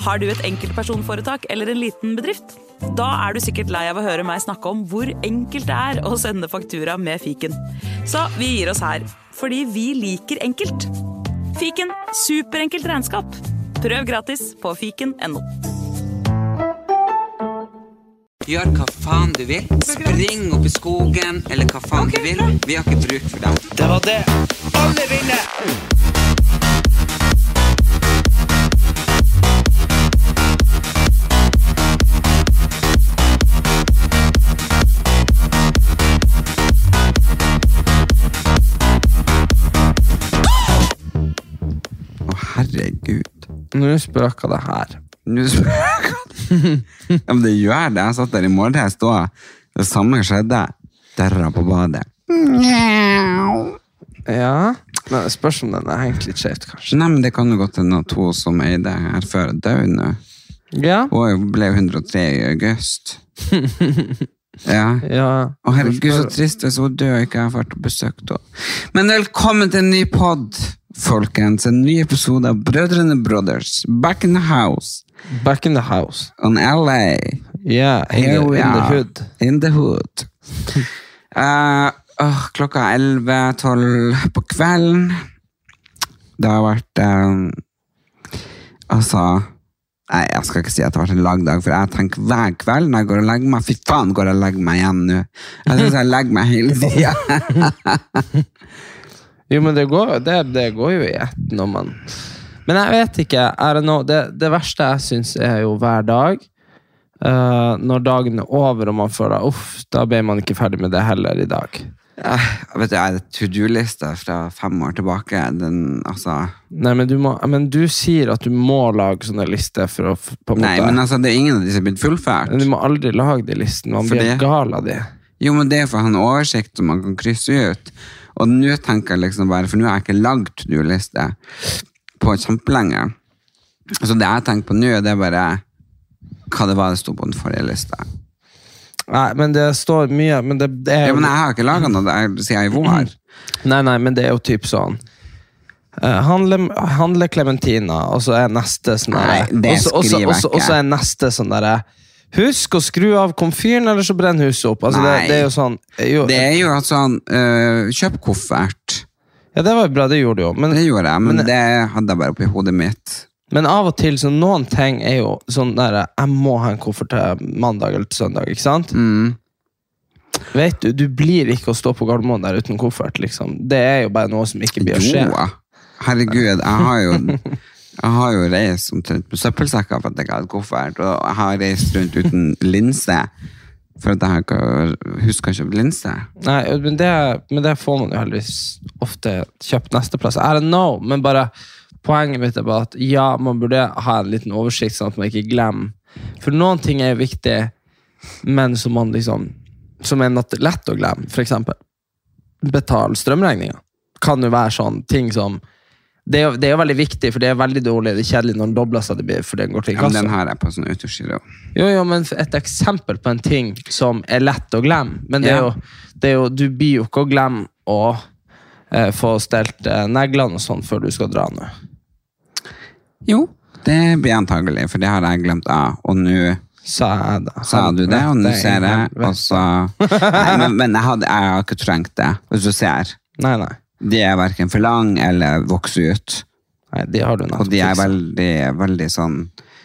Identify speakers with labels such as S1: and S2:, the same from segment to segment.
S1: Har du et enkeltpersonforetak eller en liten bedrift? Da du sikkert lei av å høre meg snakke om hvor enkelt det å sende faktura med fiken. Så vi gir oss her, fordi vi liker enkelt. Fiken, superenkelt regnskap. Prøv gratis på fiken.no.
S2: Gjør hva faen du vil. Spring opp i skogen, eller hva faen du vil. Vi har ikke bruk for deg.
S3: Det var det. Alle vinner!
S2: Herregud.
S4: Nå spøker det her.
S2: Ja, men det gjør det. Jeg satt der i morges da. Det samme skjedde. Døra på badet.
S4: Ja, men spørs om den hengt litt skjevt, kanskje.
S2: Nei, men det kan jo godt hende at hun som eide her før død nå.
S4: Ja.
S2: Hun ble 103 i august. Ja. Å herregud, så trist hvis hun død ikke har vært og besøkt henne. Men velkommen til en ny podd, folkens. En ny episode av Brødrene Brothers. Back in the house.
S4: Back in the house.
S2: On LA.
S4: Yeah, in the hood.
S2: In the hood. Klokka 11-12 på kvelden. Det har vært Nei, jeg skal ikke si at det har vært en lagdag, for jeg tenker hver kveld når jeg går og legger meg, fy faen går jeg og legger meg igjen nå. Jeg synes jeg legger meg hele tiden.
S4: Jo, men det går jo i ett når man... Men jeg vet ikke, det verste jeg synes jo hver dag, når dagen over og man føler, da ble man ikke ferdig med det heller i dag.
S2: Jeg vet, jeg er to-do-liste fra 5 år tilbake.
S4: Nei, men du sier at du må lage sånne lister for å på en
S2: Nei,
S4: måte...
S2: men det er ingen av de som har blitt fullført.
S4: Du må aldri lage de listen, man blir gal av de.
S2: Jo, men det er for å ha en oversikt som man kan krysse ut. Og nå tenker jeg liksom bare, for nå har jeg ikke lagd to-do-liste på kjempelenge. Så det jeg tenker på nå, det er bare hva det var det stod på den forrige liste.
S4: Nei, men det står mye, men det er...
S2: Ja, men jeg har ikke laget noe, det sier jeg i vår.
S4: Nei, men det er jo typ sånn handle clementina, og så er neste sånn der...
S2: Nei, det skriver jeg ikke.
S4: Og så er neste sånn der... Husk å skru av komfyren, eller så brenn huset opp. Altså, det er jo sånn...
S2: Det er jo sånn, kjøp koffert.
S4: Ja, det var bra, det gjorde du jo.
S2: Det gjorde jeg, men det hadde jeg bare oppi hodet mitt.
S4: Men av og til, så noen ting er jo sånn der, jeg må ha en koffert til mandag eller til søndag, ikke sant? Vet du, du blir ikke å stå på Gardermoen der uten koffert, liksom. Det er jo bare noe som ikke blir å skje.
S2: Jo, herregud, jeg har jo reist omtrent med søppelsekker for at jeg ikke hadde koffert, og jeg har reist rundt uten linse, for at jeg ikke husker å kjøpe linse. Nei,
S4: men det får man jo heldigvis ofte kjøpt neste plass. I don't know, men bare... Poenget mitt er bare at ja, man burde ha en liten oversikt sånn at man ikke glemmer. For noen ting er jo viktig, men som man liksom, som er lett å glemme. For eksempel, betal strømregninger. Kan jo være sånn ting som, det er jo veldig viktig, for det er veldig dårlig, det er kjedelig når den dobler seg, for den går til kassa.
S2: Ja, men den her er på sånn autogiro.
S4: Jo, men et eksempel på en ting som er lett å glemme, men det er jo du blir jo ikke å glemme å få stelt neglene og sånn før du skal dra nå.
S2: Jo, det blir antagelig, for det har jeg glemt av, og nå sa du det, og nå ser jeg, og så... Nei, men jeg har ikke trengt det, hvis du ser.
S4: Nei.
S2: De er hverken for lang eller vokser ut.
S4: Nei, de har du
S2: og de er veldig sånn,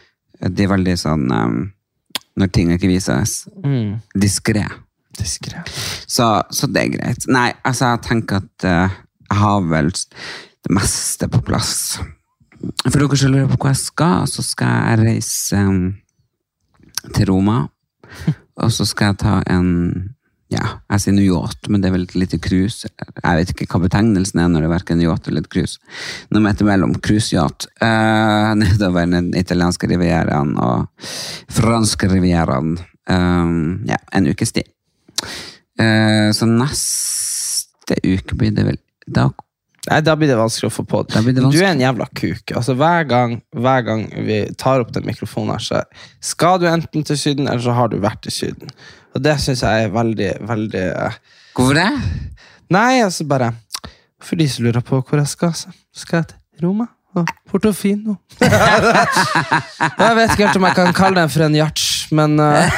S2: når ting ikke vises, diskret. Så det er greit. Nei, altså jeg tenker at jeg har vel det meste på plass. For dere som lurer på hva jeg skal, så skal jeg reise til Roma, og så skal jeg ta jeg sier noe yacht, men det er vel et lite cruise. Jeg vet ikke hva betegnelsen er når det er hverken yacht eller et cruise. Noe med ettermellom cruise-yacht. Nedover den italienske rivieraen og franske rivieraen. En ukes tid. Så neste uke blir det vel
S4: Nei, da blir det vanskelig å få på det. Du er en jævla kuk. Altså, hver gang vi tar opp den mikrofonen her, så skal du enten til Syden, eller så har du vært til Syden. Og det synes jeg er veldig, veldig...
S2: Hvorfor det?
S4: Nei, altså bare... For de som lurer på hvor jeg skal, så skal jeg til Roma. Portofino. Jeg vet ikke helt om jeg kan kalle den for en yacht, men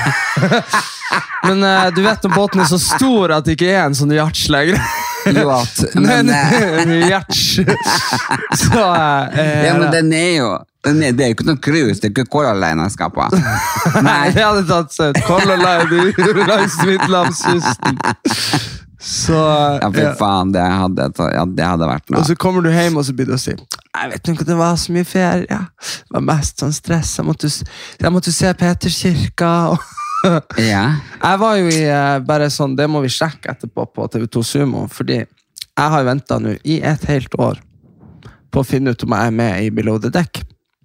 S4: du vet når båten er så stor at det ikke er en sånn yacht lenger.
S2: Yacht. Men
S4: yacht. Så
S2: ja, men den er jo det er jo ikke noe cruise, det er ikke Color Line jeg skal på.
S4: Nei, det hadde tatt seg ut. Color Line langs Midtlandskysten. Så
S2: ja, for faen, det hadde vært noe.
S4: Og så kommer du hjem og så blir det å si jeg vet ikke, det var så mye ferie. Det var mest sånn stress. Jeg måtte se Peterskirka.
S2: Ja.
S4: Jeg var jo i bare sånn, det må vi sjekke etterpå på TV2 Sumo, fordi jeg har ventet nå i et helt år på å finne ut om jeg er med i Below the Deck.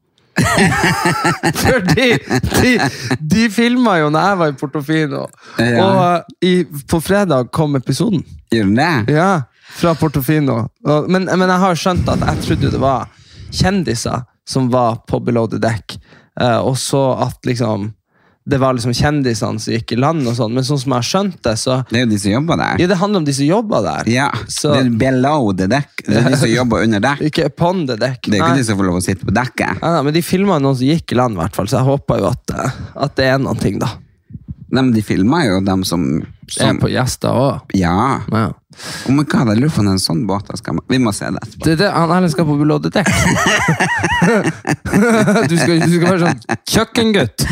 S4: Fordi de filmet jo når jeg var i Portofino, og på fredag kom episoden.
S2: Gjør den det?
S4: Ja, fra Portofino. Men jeg har skjønt at jeg trodde det var kjendiser som var på Below the Deck, og så at liksom det var liksom kjendisene som gikk i land og sånn, men sånn som jeg har skjønt det, så
S2: det er jo de som jobber der.
S4: Ja, det handler om de som jobber der.
S2: Ja, så det er below the deck. Det er de som jobber under dekk.
S4: Ikke upon the deck.
S2: Det er ikke de som får lov å sitte på dekket.
S4: Ja, men de filmet noen som gikk i land i hvert fall, så jeg håper jo at det er noen ting da.
S2: Nei, men de filmer jo dem som
S4: er på gjester også.
S2: Ja. Oh my god, jeg lurer på en sånn båt. Vi må se det etterpå.
S4: Han Erlend skal på Below the Deck. Du skal være sånn kjøkkengutt.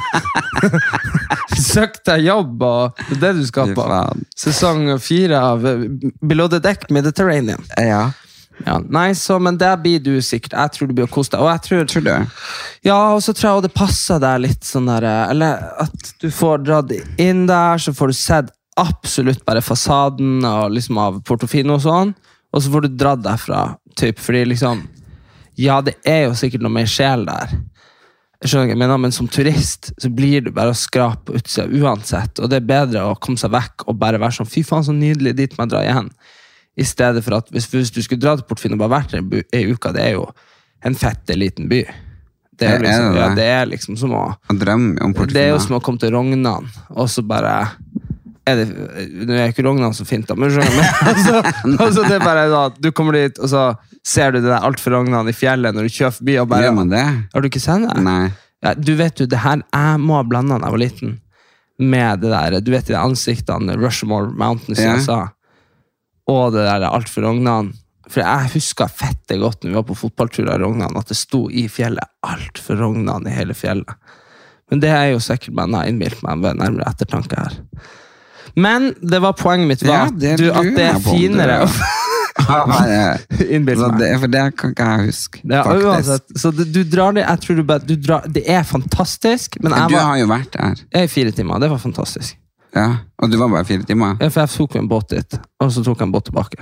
S4: Søk deg jobb, og det er det du skal på. Sesong 4 av Below the Deck Mediterranean.
S2: Ja.
S4: Ja, nei, men der blir du sikkert. Jeg tror du blir å kose deg. Og jeg tror
S2: du?
S4: Ja, og så tror jeg det passer deg litt sånn der, eller at du får dratt inn der, så får du sett absolutt bare fasaden og liksom av Portofino og sånn, og så får du dratt derfra, typ, fordi liksom ja, det er jo sikkert noe mer sjel der. Jeg skjønner ikke, men som turist så blir du bare å skrape på utsida uansett, og det er bedre å komme seg vekk og bare være sånn, fy faen så nydelig, dit må jeg dra igjen. I stedet for at hvis du skulle dra til Portofino og bare vært der i uka, det er jo en fette liten by. Det er liksom, ja, det er liksom som å
S2: drømme om Portofino.
S4: Det er jo som å komme til Rognan, og så bare nå er ikke Rognan så fint da, men altså det er bare da, du kommer dit, og så ser du det der alt for Rognan i fjellet når du kjører forbi, og bare,
S2: gjør man det?
S4: Har du ikke sett det?
S2: Nei.
S4: Ja, du vet jo, det her, jeg må ha blandet da jeg var liten, med det der, du vet de ansiktene, Rushmore Mountains i USA, og det der alt for Rognan, for jeg husker fette godt når vi var på fotballturer i Rognan, at det sto i fjellet alt for Rognan i hele fjellet. Men det er jo sikkert man har innbilt meg ved nærmere ettertanke her. Men det var poenget mitt var at det er finere innbilt meg.
S2: For det kan ikke jeg huske, faktisk.
S4: Uansett, så du drar det, jeg tror du drar, det er fantastisk, men
S2: du har jo vært der.
S4: Jeg er 4 timer, det var fantastisk.
S2: Ja, og du var bare 4 timer?
S4: Ja, for jeg tok en båt dit, og så tok jeg en båt tilbake.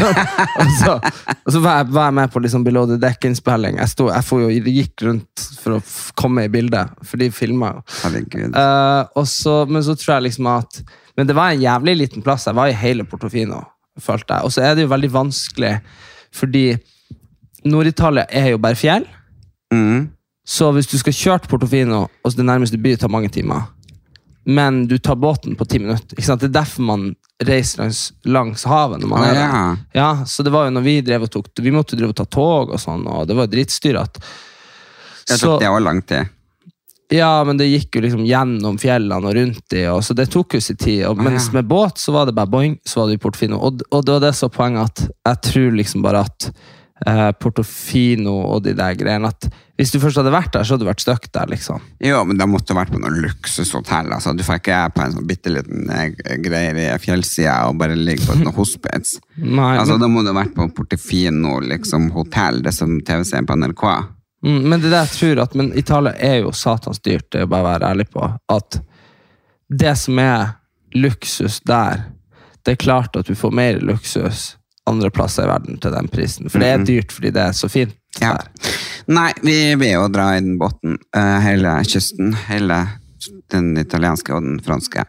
S4: og så var jeg med på liksom Below the Deck-innspilling. Jeg gikk rundt for å komme i bildet, for de filmet.
S2: Herregud.
S4: Men så tror jeg liksom at men det var en jævlig liten plass. Jeg var i hele Portofino, følte jeg. Og så er det jo veldig vanskelig, fordi Nord-Italia er jo bare fjell. Så hvis du skal kjøre til Portofino, og så det nærmeste by tar mange timer, men du tar båten på 10 minutter. Ikke sant? Det er derfor man reiser langs havet når man er der. Ja, så det var jo når vi måtte drive og ta tog og sånn, og det var dritstyret.
S2: Jeg tok det også lang tid.
S4: Ja, men det gikk jo liksom gjennom fjellene og rundt de, og så det tok jo sin tid. Mens med båt så var det bare boing, så var det i Portofino. Og det var det så poenget at jeg tror liksom bare at Portofino og de der greiene, at hvis du først hadde vært der, så hadde du vært støkt der, liksom.
S2: Jo, men da måtte du vært på noen luksushotell, altså. Du får ikke på en sånn bitteliten greier i fjellsida og bare ligge på noen hospits.
S4: Nei,
S2: altså, da må du ha vært på Portofino, liksom, hotell, det som TV-serien på NRK.
S4: Men det der jeg tror at, men Italia er jo satans dyrt, det er jo bare å være ærlig på, at det som er luksus der, det er klart at du får mer luksus andre plasser i verden til den prisen, for det er dyrt fordi det er så fint der.
S2: Nei, vi vil jo dra i den båten, hele kysten, hele den italienske og den franske.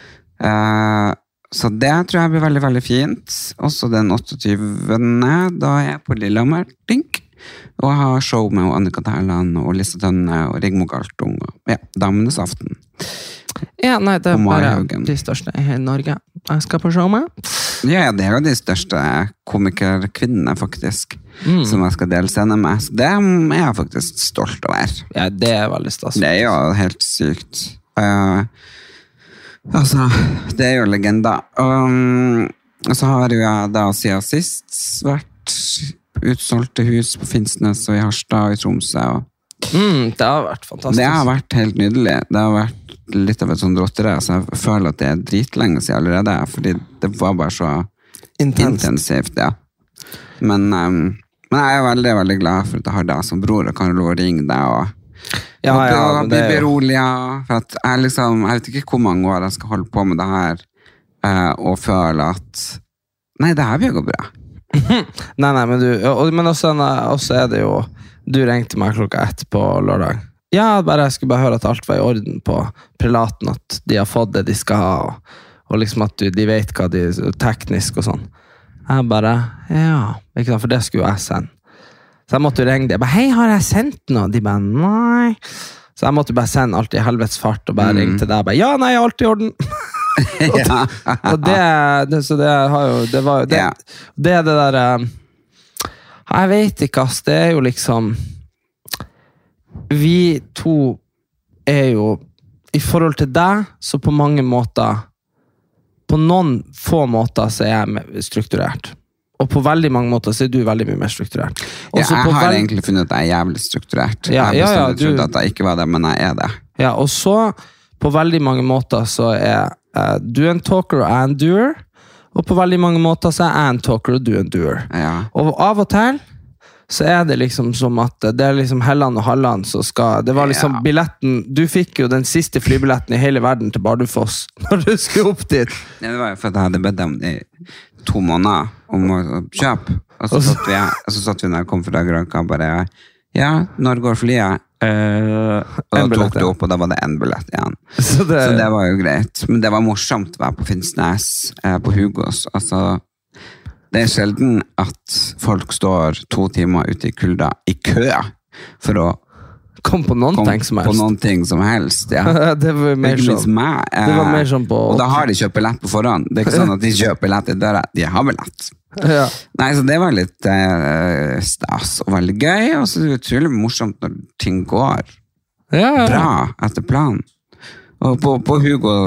S2: Så det tror jeg blir veldig, veldig fint. Også den 28. Da er jeg på Lillehammer, og jeg har show med Annika Terland og Lisa Tønne og Rigmor Galtung og Damenes aften.
S4: Ja, nei, det er bare de største i Norge jeg skal på show med.
S2: Ja, det er jo de største komikerkvinnene faktisk, som jeg skal dele scene med. Så det er jeg faktisk stolt over.
S4: Ja, det er veldig stas.
S2: Det er jo helt sykt. Altså, det er jo legender. Og så har jo jeg da siden sist vært utsolgte hus på Finnsnes og i Harstad og i Tromsø.
S4: Det har vært fantastisk.
S2: Det har vært helt nydelig. Det har vært litt av et sånt råttere, så jeg føler at det er dritlenge siden allerede, fordi det var bare så intensivt, ja. Men jeg er veldig, veldig glad for at jeg har deg som bror, og kan lov å ringe deg, og bli beroliget, for at jeg vet ikke hvor mange år jeg skal holde på med det her, og føle at, nei, det her blir jo bra.
S4: Nei, men også er det jo, du ringte meg 1:00 på lørdag. Ja, jeg skulle bare høre at alt var i orden på prelaten, at de har fått det de skal ha, og liksom at de vet hva de er teknisk og sånn. Jeg bare, ja, ikke sant, for det skulle jeg sende. Så jeg måtte ringe dem. Jeg bare, hei, har jeg sendt noe? De bare, nei. Så jeg måtte bare sende alt i helvets fart og bare ringe til deg. Bare, ja, nei, alt i orden. Og det der, jeg vet ikke, ass, det er jo liksom, vi to er jo, i forhold til deg, så på mange måter, på noen få måter så er jeg strukturert. Og på veldig mange måter så er du veldig mye mer strukturert.
S2: Ja, jeg har egentlig funnet at jeg er jævlig strukturert. Jeg har trodd at jeg ikke var det, men jeg er det.
S4: Ja, og så på veldig mange måter så er du en talker og jeg en doer, og på veldig mange måter så er jeg en talker og du en doer.
S2: Ja.
S4: Og av og til så er det liksom som at det er liksom Helland og Halland så skal, det var liksom billetten, du fikk jo den siste flybilletten i hele verden til Bardufoss når du skulle opp dit.
S2: Ja, det var jo for at jeg hadde bedt dem i 2 måneder om å kjøpe, og så satt vi når jeg kom fra Granka bare, ja, når går flyet? Og da tok det opp, og da var det 1 billett igjen. Så det var jo greit. Men det var morsomt å være på Finnsnes, på Hugos, altså. Det er sjelden at folk står 2 timer ute i kulda i kø for å
S4: komme på noen ting som helst.
S2: Ja.
S4: Det var mer sånn på...
S2: Og da har de kjøpt billett på forhånd. Det er ikke sånn at de kjøper billett i døra. De har billett.
S4: Ja.
S2: Nei, så det var litt stas og veldig gøy, og så er det utrolig morsomt når ting går bra etter planen. Og på Hugo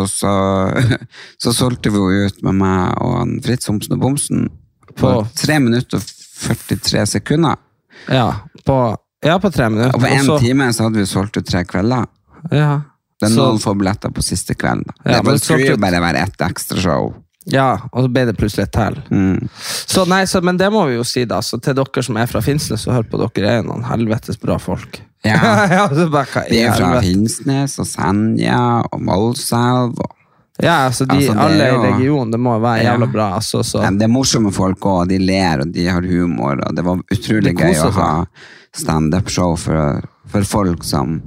S2: så solgte vi jo ut med meg og Fritz Homsen og Bomsen på 3 minutter og 43 sekunder.
S4: Ja, på 3 minutter.
S2: Og på 1 time så hadde vi solgt ut 3 kvelder.
S4: Ja.
S2: Det er noen få billetter på siste kvelden.
S4: Ja,
S2: det skulle jo bare være et ekstra show.
S4: Ja, og så ble det plutselig et til. Så nei, men det må vi jo si da, så til dere som er fra Finnsnes og hører på, dere er noen helvetes bra folk.
S2: Ja,
S4: bare,
S2: de er fra Finnsnes og Senja og Målselv og...
S4: Ja, altså alle i regionen, det må være jævla bra. Altså, så.
S2: Ja, det er morsomme folk også, de ler og de har humor, og det var utrolig gøy å ha stand-up-show for folk som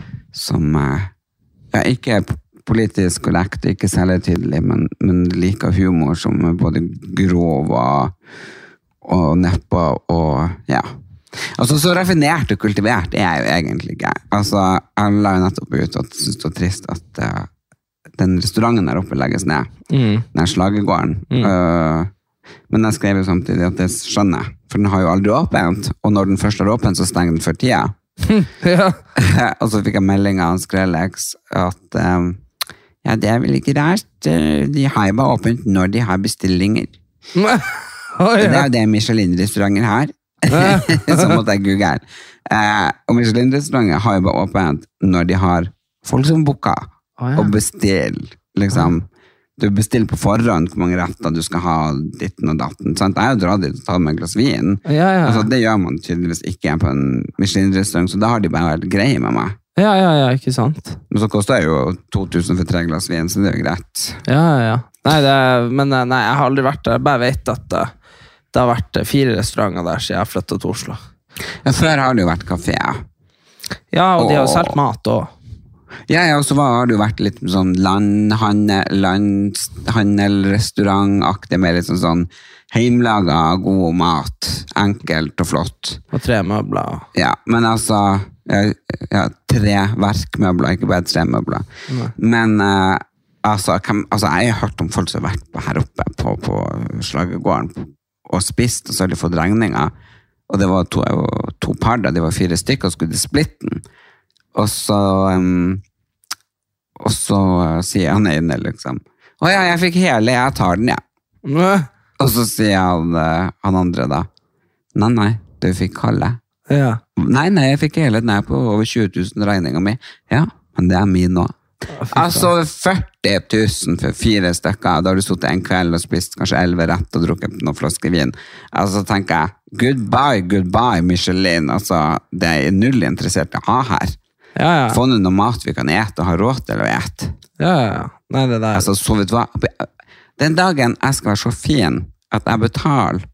S2: ikke er politisk korrekt, ikke særlig tydelig, men liker humor som er både grov og neppa og ja. Altså, så raffinert og kultivert er jeg jo egentlig ikke. Altså, jeg la jo nettopp ut at jeg synes det var trist at den restauranten der oppe legges ned. Den slagergården. Men jeg skrev jo samtidig at det skjønner, for den har jo aldri åpent, og når den først har åpent, så stenger den for tida. Og så fikk jeg melding av Skrellex at ja, det er vel ikke rart. De har jo bare åpent når de har bestillinger. Det er jo det Michelin-restauranter har. Så måtte jeg google. Og Michelin-restauranter har jo bare åpent når de har folk som booker. Og bestill, liksom. Du bestiller på forhånd hvor mange retter du skal ha, ditten og datten. Sant? Jeg har jo dratt dit og tatt med et glass vin. Altså, det gjør man tydeligvis ikke på en Michelin-restaurant, så da har de bare vært greie med meg.
S4: Ja, ikke sant.
S2: Men så koster det jo 2000 for 3 glass vin, så det er jo greit.
S4: Ja. Nei, jeg har aldri vært der. Jeg bare vet at det har vært 4 restauranter der siden jeg flyttet til Oslo.
S2: Ja, før har det jo vært kafé.
S4: Ja, og de har jo solgt mat også.
S2: Ja, og så har det jo vært litt sånn landhandel-restaurantaktig, med litt sånn heimlaget god mat, enkelt og flott.
S4: Og 3 møbler.
S2: Ja, men altså, 3 verkmøbler, ikke bare 3 møbler. Men Altså, jeg har hørt om folk som har vært her oppe på Slagergården og spist, og så har de fått regninger. Og det var to par da, de var 4 stykker, og skulle de splitte den. Og så sier han ene liksom, «Åja, jeg fikk hele, jeg tar den, ja.» Og så sier han andre da, «Nei, du fikk halve.»
S4: Ja.
S2: Nei, jeg fikk hele den her på over 20 000 regninger mi. Ja, men det min nå. Altså 40 000 for 4 stykker, da har du suttet en kveld og spist kanskje 11 rett og drukket noen flasker vin. Altså tenker jeg, goodbye Michelin, altså det null interessert i å ha her.
S4: Ja.
S2: Få noe mat vi kan ete og ha råd til å ete.
S4: Ja. Nei, det der.
S2: Altså, så vet du hva, den dagen jeg skal være så fin at jeg betaler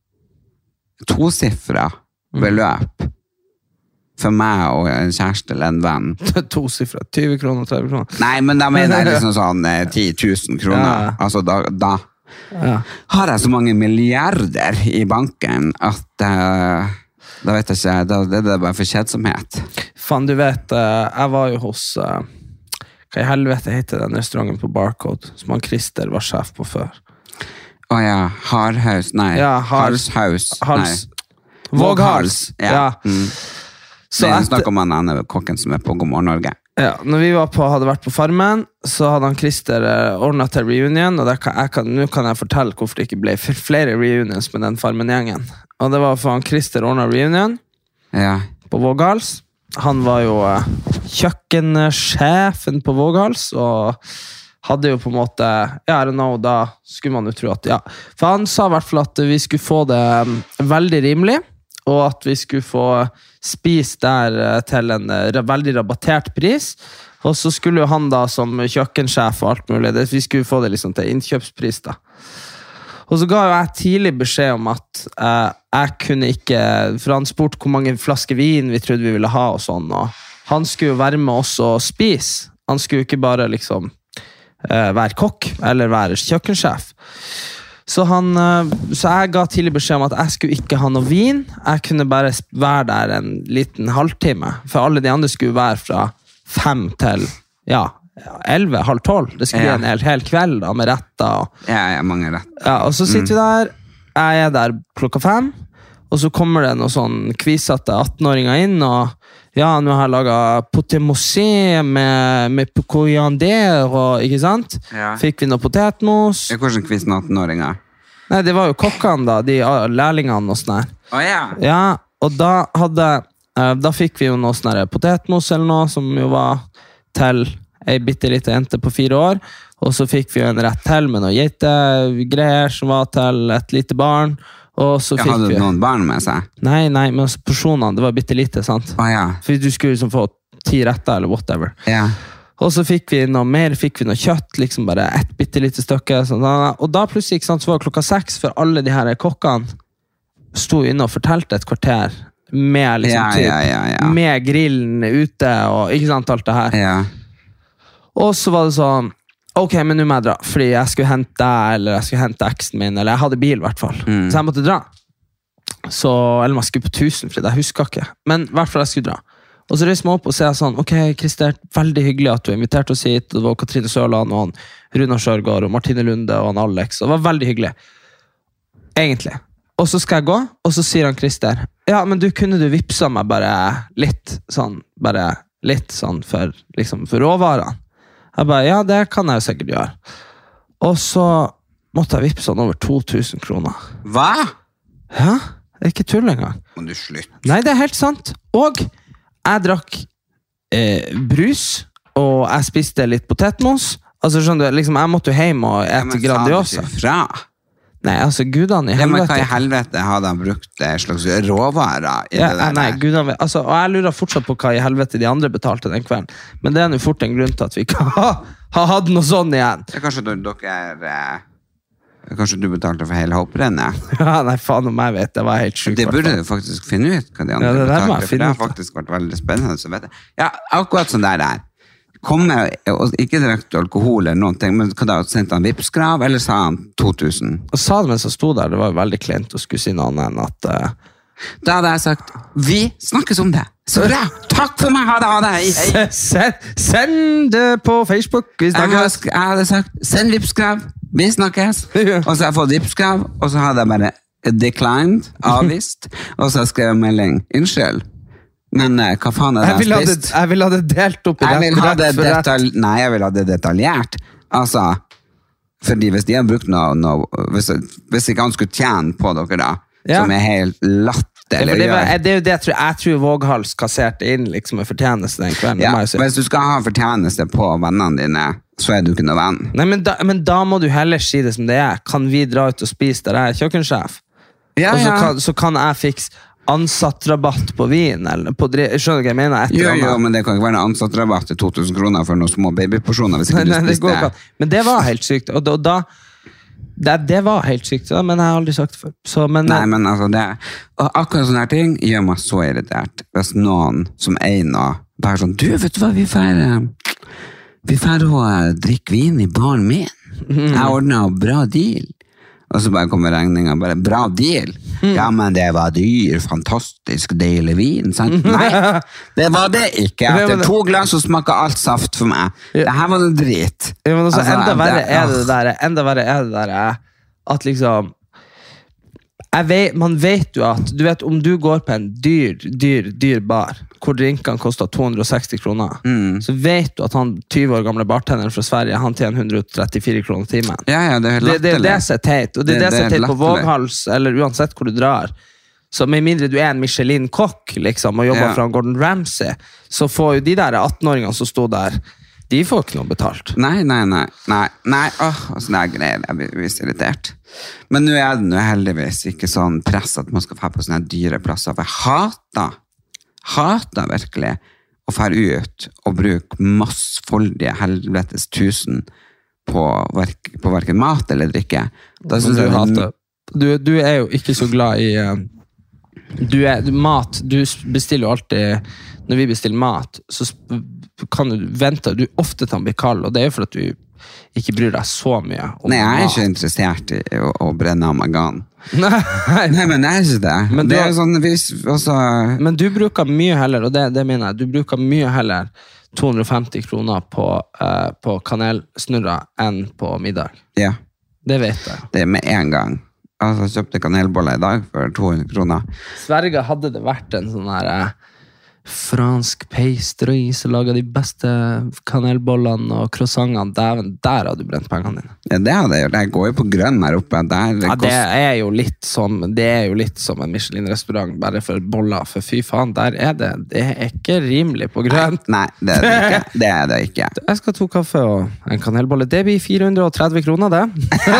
S2: 2-siffret beløp for meg og en kjæreste eller en venn.
S4: 2-siffret, 20 kroner, 30 kroner.
S2: Nei, men da mener jeg liksom sånn 10 000 kroner.
S4: Ja.
S2: Altså da har jeg så mange milliarder i banken at da vet jeg ikke, da er det bare for kjedsomhet.
S4: Fan, du vet, jeg var jo hos, hva i helvete heter den restauranten på Barcode, som han Christer var sjef på før.
S2: Åja, Hardhaus, nei.
S4: Ja,
S2: Halshaus, nei.
S4: Våghals, ja.
S2: Så jeg snakker om han kokken som på God morgen Norge.
S4: Ja, når vi hadde vært på Farmen, så hadde han Christer ordnet til reunion, og nå kan jeg fortelle hvorfor det ikke ble flere reunions med den Farmen-gjengen. Og det var for han Christer ordnet reunion på Våghals. Han var jo kjøkkensjefen på Våghals, og hadde jo på en måte, I don't know, da skulle man jo tro at, for han sa I hvert fall at vi skulle få det veldig rimelig, og at vi skulle få spise der til en veldig rabattert pris, og så skulle jo han da som kjøkkensjef og alt mulig, vi skulle få det liksom til innkjøpspris da. Og så ga jo jeg tidlig beskjed om at jeg kunne ikke, for han spurte hvor mange flasker vin vi trodde vi ville ha og sånn, og han skulle jo være med oss og spise. Han skulle jo ikke bare liksom være kokk eller være kjøkkensjef. Så jeg ga tidlig beskjed om at jeg skulle ikke ha noe vin. Jeg kunne bare være der en liten halvtime, for alle de andre skulle være fra 5 til 11, halv 12. Det skulle bli en hel kveld da, med retter.
S2: Mange retter.
S4: Ja, og så sitter vi der. Jeg der klokka 5, og så kommer det noen sånn kvisete 18-åringer inn, og nå har jeg laget potemosé med coyander, og ikke sant? Fikk vi noe potetmos.
S2: Hvordan kvisen 18-åringer?
S4: Nei, det var jo kokkene da, de lærlingene og sånn her. Ja, og da fikk vi jo noe sånn her potetmos eller noe, som jo var til en bittelite jente på 4 år, og så fikk vi jo en rett til med noe greier som var til et lite barn, og så fikk
S2: hadde du noen barn med seg?
S4: Nei, men porsjonene, det var bittelite, sant? For du skulle liksom få 10 retter eller whatever. Og så fikk vi noe mer, fikk vi noe kjøtt, liksom bare et bittelite stykke, sånn. Og da plutselig, ikke sant, så var det klokka 6, for alle de her kokkene stod inne og fortalte et kvarter med liksom med grillen ute, og ikke sant, alt det her. Og så var det sånn, ok, men nå må jeg dra, fordi jeg skulle hente deg, eller jeg skulle hente eksen min, eller jeg hadde bil I hvert fall, så jeg måtte dra. Så, eller man skulle på 1000, fordi jeg husker ikke, men I hvert fall jeg skulle dra. Og så reiser jeg meg opp og sier sånn, ok, Christer, veldig hyggelig at du inviterte oss hit, og det var Katrine Sørland, og han Runar Sjørgaard, og Martine Lunde, og han Alex, og det var veldig hyggelig. Egentlig. Og så skal jeg gå, og så sier han Christer, men kunne du vipsa meg bare litt sånn for, liksom, for råvarene? Jeg bare, det kan jeg jo sikkert gjøre. Og så måtte jeg vipse han over 2000 kroner.
S2: Hva?
S4: Ja, det ikke tull engang.
S2: Må du slutte?
S4: Nei, det helt sant. Og jeg drakk brus, og jeg spiste litt potetmos. Altså, skjønner du, liksom, jeg måtte jo hjem og ete Grandiosa.
S2: Sa du ikke fra?
S4: Nei, altså, gudene I helvete.
S2: Men hva I helvete hadde han brukt slags råvarer I det der?
S4: Nei, gudene, altså, og jeg lurer fortsatt på hva I helvete de andre betalte den kvelden. Men det jo fort en grunn til at vi ikke har hatt noe sånn igjen.
S2: Kanskje kanskje du betalte for hele hopprennet?
S4: Ja, nei, faen om jeg vet, det var helt sykt.
S2: Det burde du faktisk finne ut hva de andre betalte, for det har faktisk vært veldig spennende, så vet jeg. Ja, akkurat sånn der. Komme, ikke direkte alkohol eller noen ting, men hva da, sendte han vipskrav, eller sa han 2000?
S4: Og sa det mens han stod der, det var jo veldig klent å skulle si noe annet enn at...
S2: Da hadde jeg sagt, vi snakkes om det. Så bra! Takk for meg, ha det, hei.
S4: Send det på Facebook. Vi snakkes.
S2: Jeg hadde sagt, send Vipps-krav, vi snakkes. Og så har jeg fått Vipps-krav, og så hadde jeg bare declined, avvist, og så har jeg skrevet melding, unnskyld. Men hva faen det spist?
S4: Jeg vil ha det delt opp i
S2: Nei, jeg vil ha det detaljert. Altså, fordi hvis de har brukt noe hvis ikke han skulle tjene på dere da, som helt latterlig. Det
S4: er jo det jeg tror Våghals kasserte inn liksom med fortjeneste den kvelden.
S2: Ja, hvis du skal ha fortjeneste på vennene dine, så er du ikke noe venn.
S4: Nei, men da må du heller si det som det er. Kan vi dra ut og spise der jeg er kjøkkensjef? Og så kan jeg fikse ansattrabatt på vin, eller skjønner du hva jeg mener?
S2: Jo, men det kan ikke være en ansattrabatt til 2000 kroner for noen små babyporsjoner hvis ikke du spiste det.
S4: Men det var helt sykt, og det var helt sykt, men jeg har aldri sagt det før.
S2: Nei, men altså akkurat sånne her ting gjør meg så irritert. Hvis noen som eier noe, bare sånn, du, vet du hva, vi får å drikke vin i baren min. Jeg ordnet bra deal. Og så bare kommer regningen, bare bra deal. Ja, men det var dyr, fantastisk deilig vin, sant? Nei, det var det ikke. Etter 2 glass så smaker alt saft for meg. Det her var det drit.
S4: Ja, men også, enda verre er det der at liksom man vet jo at du vet, om du går på en dyr bar hvor drinkene koster 260 kroner, så vet du at han 20 år gamle bartenderen fra Sverige, han tjener 134 kroner timen.
S2: Ja, det er
S4: det er det som er teit, og det er det som er teit på Våghals, eller uansett hvor du drar. Så med mindre du er en Michelin-kokk liksom, og jobber fra Gordon Ramsay, så får jo de der 18-åringene som stod der, de får ikke noe betalt.
S2: Nei, altså det er greier, jeg blir visst irritert. Men nå er det heldigvis ikke sånn press at man skal få på sånne dyre plasser, for jeg hater virkelig å fære ut og bruke massfoldige helvetes 1000 på hverken mat eller drikke. Da synes jeg hater.
S4: Du er jo ikke så glad i mat. Du bestiller jo alltid, når vi bestiller mat, så kan du vente, ofte til han blir kald, og det er jo for at du ikke bryr deg så mye om
S2: Nei, jeg er ikke interessert i å brenne amalgam. Nei, men jeg er ikke det. Men det er sånn,
S4: men du bruker mye heller, og det mener jeg, du bruker mye heller 250 kroner på kanelsnurrer enn på middag.
S2: Ja.
S4: Det vet jeg.
S2: Det er med en gang. Altså, jeg kjøpte kanelboller i dag for 200 kroner.
S4: Sverige hadde det vært en sånn her fransk pastry som lager de beste kanelbollene og croissantene. Der har du brent pengene dine.
S2: Ja, det hadde jeg gjort. Jeg går jo på grønn her oppe.
S4: Det er jo litt som en Michelin-restaurant, bare for boller. For fy faen, det er ikke rimelig på grønn.
S2: Nei, det er det ikke. Det er det ikke.
S4: Jeg skal ha 2 kaffe og en kanelbolle. Det blir 430 kroner, det.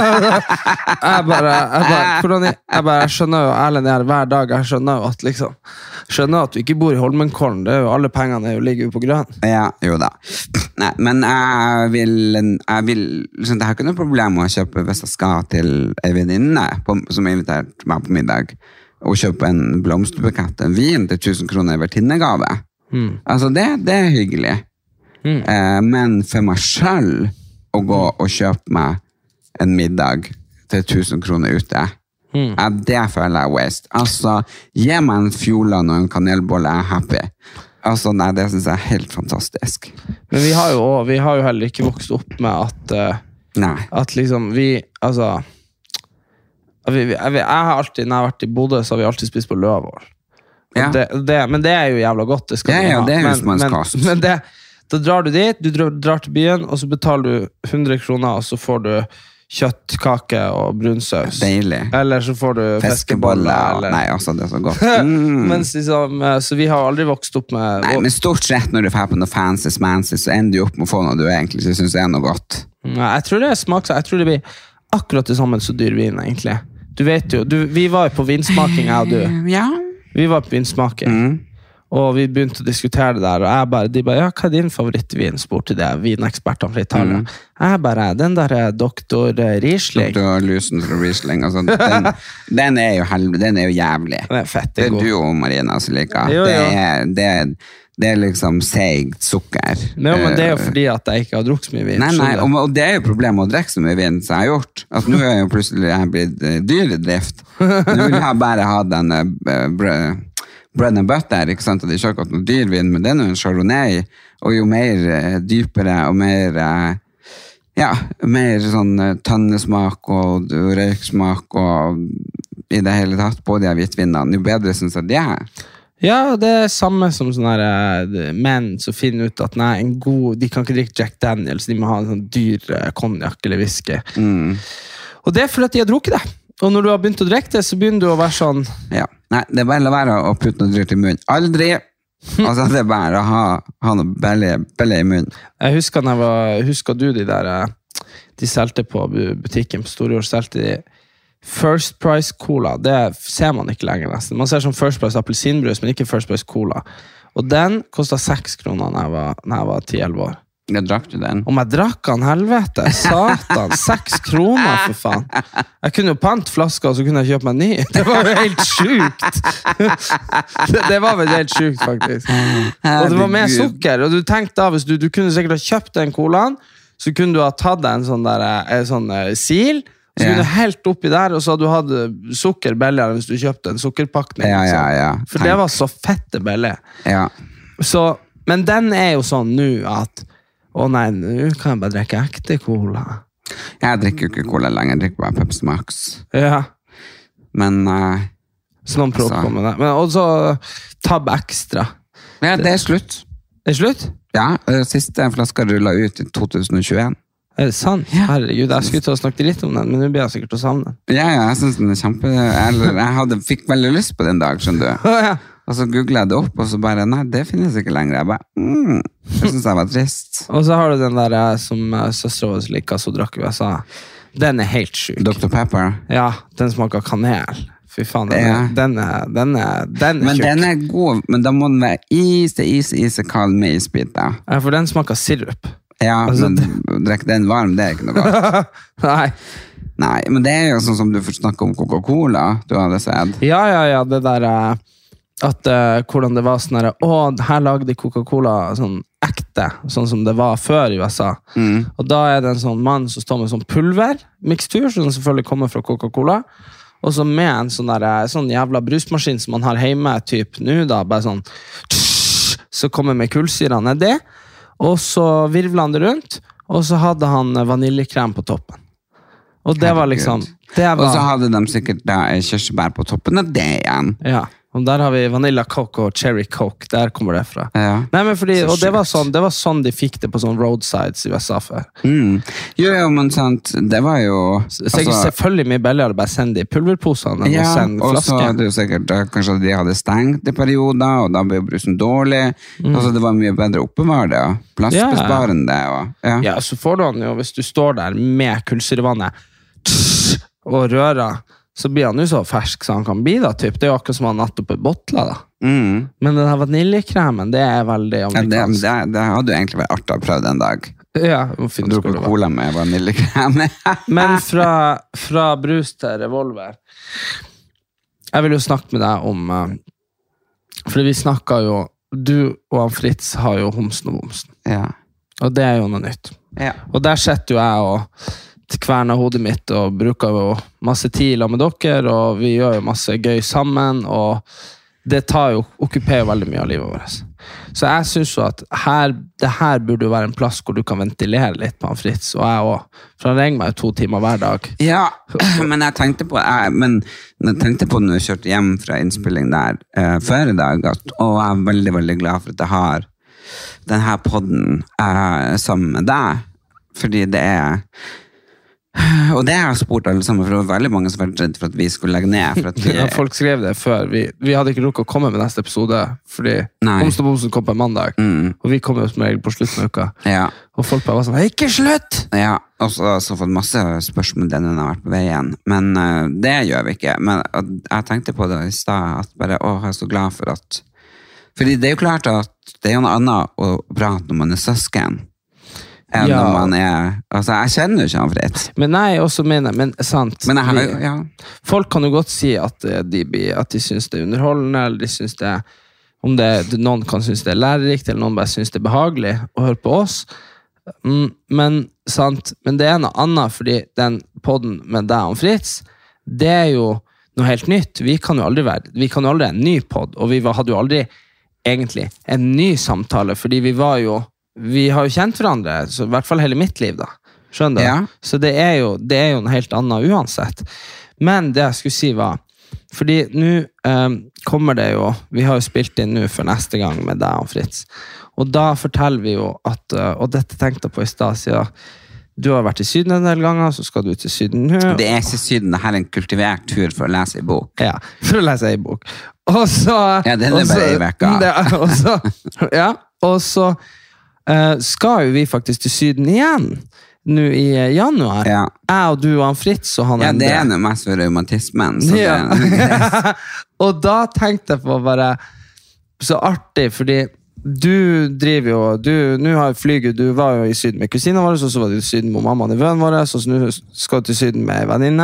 S4: Jeg skjønner jo Erlend her hver dag. Jeg skjønner at du ikke bor i Holmenkollen. Det er jo alle pengene ligger jo på grønn.
S2: Ja, jo da. Nei, men jeg vil liksom, det har ikke noe problem med å kjøpe hvis jeg skal til en venninne som har invitert meg på middag, og kjøpe en blomsterbukett, en vin til 1000 kroner i vertinnegave. Altså, det er hyggelig. Men for meg selv å gå og kjøpe meg en middag til 1000 kroner ute, det føler jeg waste. Altså, gi meg en fjolene og en kanelbolle, jeg er happy. Altså, nei, det synes jeg er helt fantastisk.
S4: Men vi har jo heller ikke vokst opp med at liksom jeg har alltid, når jeg har vært i Bodø, så har vi alltid spist på Løvål. Ja. Men det er jo jævla godt, det skal vi ha.
S2: Det er husmannskost.
S4: Men da drar du dit, du drar til byen, og så betaler du 100 kroner, og så får du kjøttkake og brunsaus.
S2: Deilig.
S4: Eller så får du fiskeboller.
S2: Nei, altså, det er så godt.
S4: Så vi har aldri vokst opp med...
S2: Nei, men stort sett når du får på noe fancy, så ender du opp med å få noe du egentlig ikke synes er noe godt.
S4: Nei, jeg tror det er smak. Jeg tror det blir akkurat det samme som dyr vin, egentlig. Du vet jo, vi var jo på vinsmaking, jeg og du. Ja. Vi var på vinsmaking. Og vi begynte å diskutere det der, og de bare, ja, hva er din favorittvin? Spurte de vinekspertene fra Italia. Jeg bare, den der Dr. Riesling.
S2: Dr. Lusen fra Riesling, altså, den er jo jævlig.
S4: Den er fett,
S2: det er du og Marina som liker. Det er liksom seigt sukker.
S4: Men det er jo fordi at jeg ikke har drukket så mye vin.
S2: Nei, og det er jo problemet å drikke så mye vin som jeg har gjort. At nå er jo plutselig jeg blitt dyr i drift. Nå vil jeg bare ha den bread and butter, ikke sant? Og de kjører ikke noe dyrvin, men det er noe en chardonnay, og jo mer dypere og mer, mer sånn tønnesmak og røyksmak og i det hele tatt på de hvitvinene, jo bedre synes jeg det er.
S4: Ja, det er samme som sånne her, menn som finner ut at nei, de kan ikke drikke Jack Daniels, de må ha en sånn dyr konjak eller whisky. Og det er fordi at de har drukket det. Og når du har begynt å drikke det, så begynner du å være sånn...
S2: Ja, nei, det er bare å være å putte noe dyrt i munnen. Aldri! Altså, det er bare å ha noe belly i munnen.
S4: Jeg husker du de der, de selte på butikken på Storjord, selte de First Price Cola, det ser man ikke lenger nesten. Man ser som First Price appelsinbrus, men ikke First Price Cola. Og den kostet 6 kroner når jeg var 10-11 år.
S2: Jeg drakk du den?
S4: Om jeg drakk han, helvete, satan, 6 kroner for faen. Jeg kunne jo pant flasker, og så kunne jeg kjøpe meg en ny. Det var jo helt sjukt. Det var vel helt sjukt, faktisk. Og det var med sukker, og du tenkte da, hvis du kunne sikkert ha kjøpt den colaen, så kunne du ha tatt deg en sånn sil, så kunne du helt oppi der, og så hadde du hatt sukker billigere hvis du kjøpte en sukkerpakning.
S2: Ja.
S4: For det var så fette billig.
S2: Ja.
S4: Så, men den er jo sånn nå at nei, nå kan jeg bare drikke ekte cola.
S2: Jeg drikker jo ikke cola lenger, jeg drikker bare Pepsi Max.
S4: Ja.
S2: Men...
S4: så noen prøver på med det. Men også Tab Extra.
S2: Ja, det er slutt.
S4: Det er slutt?
S2: Ja, siste flaska rullet ut i 2021.
S4: Er det sant? Ja. Herregud, jeg skulle til å snakke litt om den, men nå blir jeg sikkert å savne den.
S2: Ja, jeg synes den er kjempe... Jeg fikk veldig lyst på den dag, skjønner du.
S4: Ja.
S2: Og så googlet jeg det opp, og så bare, nei, det finnes ikke lenger. Jeg bare, jeg synes det var trist.
S4: Og så har du den der som søstre vår liker, så drakk USA. Den er helt syk.
S2: Dr. Pepper?
S4: Ja, den smaker kanel. Fy faen, den er
S2: men
S4: tjukk.
S2: Den er god, men da må den være isekald med isbit, da.
S4: Ja, for den smaker sirup.
S2: Ja, altså, men drikke den varm, det er ikke noe godt. Nei, men det er jo sånn som du får snakke om Coca-Cola, du hadde sett.
S4: Ja, det der at hvordan det var sånn her, her lagde Coca-Cola sånn ekte, sånn som det var før i USA. Og da er det en sånn mann som står med sånn pulvermikstur, som selvfølgelig kommer fra Coca-Cola, og så med en sånn jævla brusmaskin som man har hjemme, typ nå da, bare sånn, så kommer med kullsyra ned det, og så virvlet han det rundt, og så hadde han vaniljekrem på toppen. Og det var liksom... Og
S2: så hadde de sikkert kirsebær på toppen av det igjen.
S4: Ja, og der har vi Vanilla Coke og Cherry Coke, der kommer det fra.
S2: Ja.
S4: Nei, men fordi, og det var sånn de fikk det på sånn roadsides i USA før.
S2: Jo, men sant, det var jo...
S4: selvfølgelig mye billigere å bare sende de pulverposene enn å sende flaske.
S2: Og så hadde jo sikkert, kanskje de hadde stengt i perioder, og da ble jo brusen dårlig. Altså, det var mye bedre oppbevare, plassbesparende.
S4: Ja, så får du han jo, hvis du står der med kullsyrevannet og rører, så blir han jo så fersk så han kan bli da, typ. Det er jo akkurat som han nettopp er bottlet da. Men den her vaniljekremen, det er veldig amerikansk.
S2: Det hadde jo egentlig vært artig å prøve en dag.
S4: Ja,
S2: og drukke cola med vaniljekrem.
S4: Men fra brus til revolver, jeg vil jo snakke med deg om, for vi snakket jo, du og han Fritz har jo Homsen og Bomsen.
S2: Ja.
S4: Og det er jo noe nytt.
S2: Ja.
S4: Og der setter jo jeg og kverner hodet mitt og bruker jo masse tid med dere, og vi gjør jo masse gøy sammen, og det okkuperer veldig mye av livet vårt. Så jeg synes jo at det her burde jo være en plass hvor du kan ventilere litt på han Fritz, og jeg også. For han ringer meg jo 2 timer hver dag.
S2: Ja, men jeg tenkte på når jeg kjørte hjem fra innspilling der før i dag, og jeg er veldig, veldig glad for at jeg har denne podden sammen med deg, fordi det er... Og det har jeg spurt alle sammen, for det var veldig mange som var redd for at vi skulle legge ned. For at
S4: ja, folk skrev det før. Vi hadde ikke rukket å komme med neste episode, fordi Homsen og Bomsen kom på en mandag, og vi kom jo som regel på slutten av uka.
S2: Ja.
S4: Og folk bare var sånn, ikke slutt!
S2: Ja, og så har jeg fått masse spørsmål denne har vært på veien, men det gjør vi ikke. Men jeg tenkte på det i sted, at bare, jeg er så glad for at... Fordi det er jo klart at det er jo noe annet å prate når man er søsken, enn når man er... Altså, jeg kjenner jo ikke han Fritz.
S4: Men nei, også mener, men sant.
S2: Men jeg har jo, ja.
S4: Folk kan jo godt si at de synes det er underholdende, eller de synes det noen kan synes det er lærerikt, eller noen bare synes det er behagelig å høre på oss. Men sant, men det er noe annet, fordi den podden med deg og Fritz, det er jo noe helt nytt. Vi kan jo aldri ha en ny podd, og vi hadde jo aldri egentlig en ny samtale, fordi vi har jo kjent hverandre, så i hvert fall hele mitt liv da. Skjønner du?
S2: Ja.
S4: Så det er jo en helt annen uansett. Men det jeg skulle si var, fordi nå kommer det jo, vi har jo spilt inn nå for neste gang med deg og Fritz, og da forteller vi jo at, og dette tenkte jeg på i sted, siden du har vært i Syden en del ganger, så skal du til Syden nå.
S2: Det er ikke Syden, det her er en kultivert tur for å lese i bok.
S4: Ja, for å lese i bok. Og så...
S2: Ja, den er bare i vekka.
S4: Og så skal jo vi faktisk til Syden igjen, nå i januar.
S2: Ja.
S4: Jeg og du og han Fritz og han
S2: Endre. Ja, det er noe mest for reumatismen. Så
S4: ja. Og da tenkte jeg på bare, så artig, fordi du driver jo, nå har jeg flyget, du var jo i Syden med kusinen vår, så var du i Syden med mammaen i vøen vår, så nå skal du til Syden med en venninne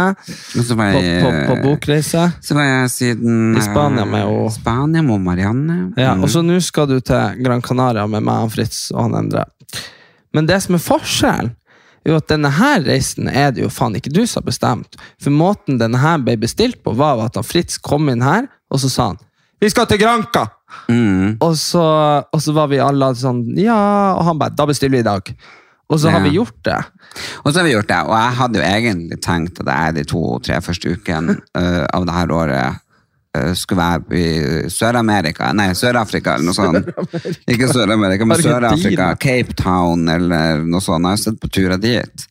S4: på bokreise.
S2: Så var jeg i Syden
S4: i Spania med
S2: Marianne.
S4: Ja, og så nå skal du til Gran Canaria med meg, Fritz og han Endre. Men det som er forskjellen, er jo at denne her reisen er det jo faen ikke du som har bestemt. For måten denne her ble bestilt på var at han Fritz kom inn her, og så sa han, vi skal til Granca! Og så var vi alle sånn, ja, og han bare, da bestiller vi i dag. Og så har vi gjort det.
S2: Og jeg hadde jo egentlig tenkt at jeg de 2-3 første ukene av det her året skulle være i Sør-Afrika eller noe sånt. Ikke Sør-Amerika, men Sør-Afrika, Cape Town eller noe sånt. Jeg har sett på turer dit.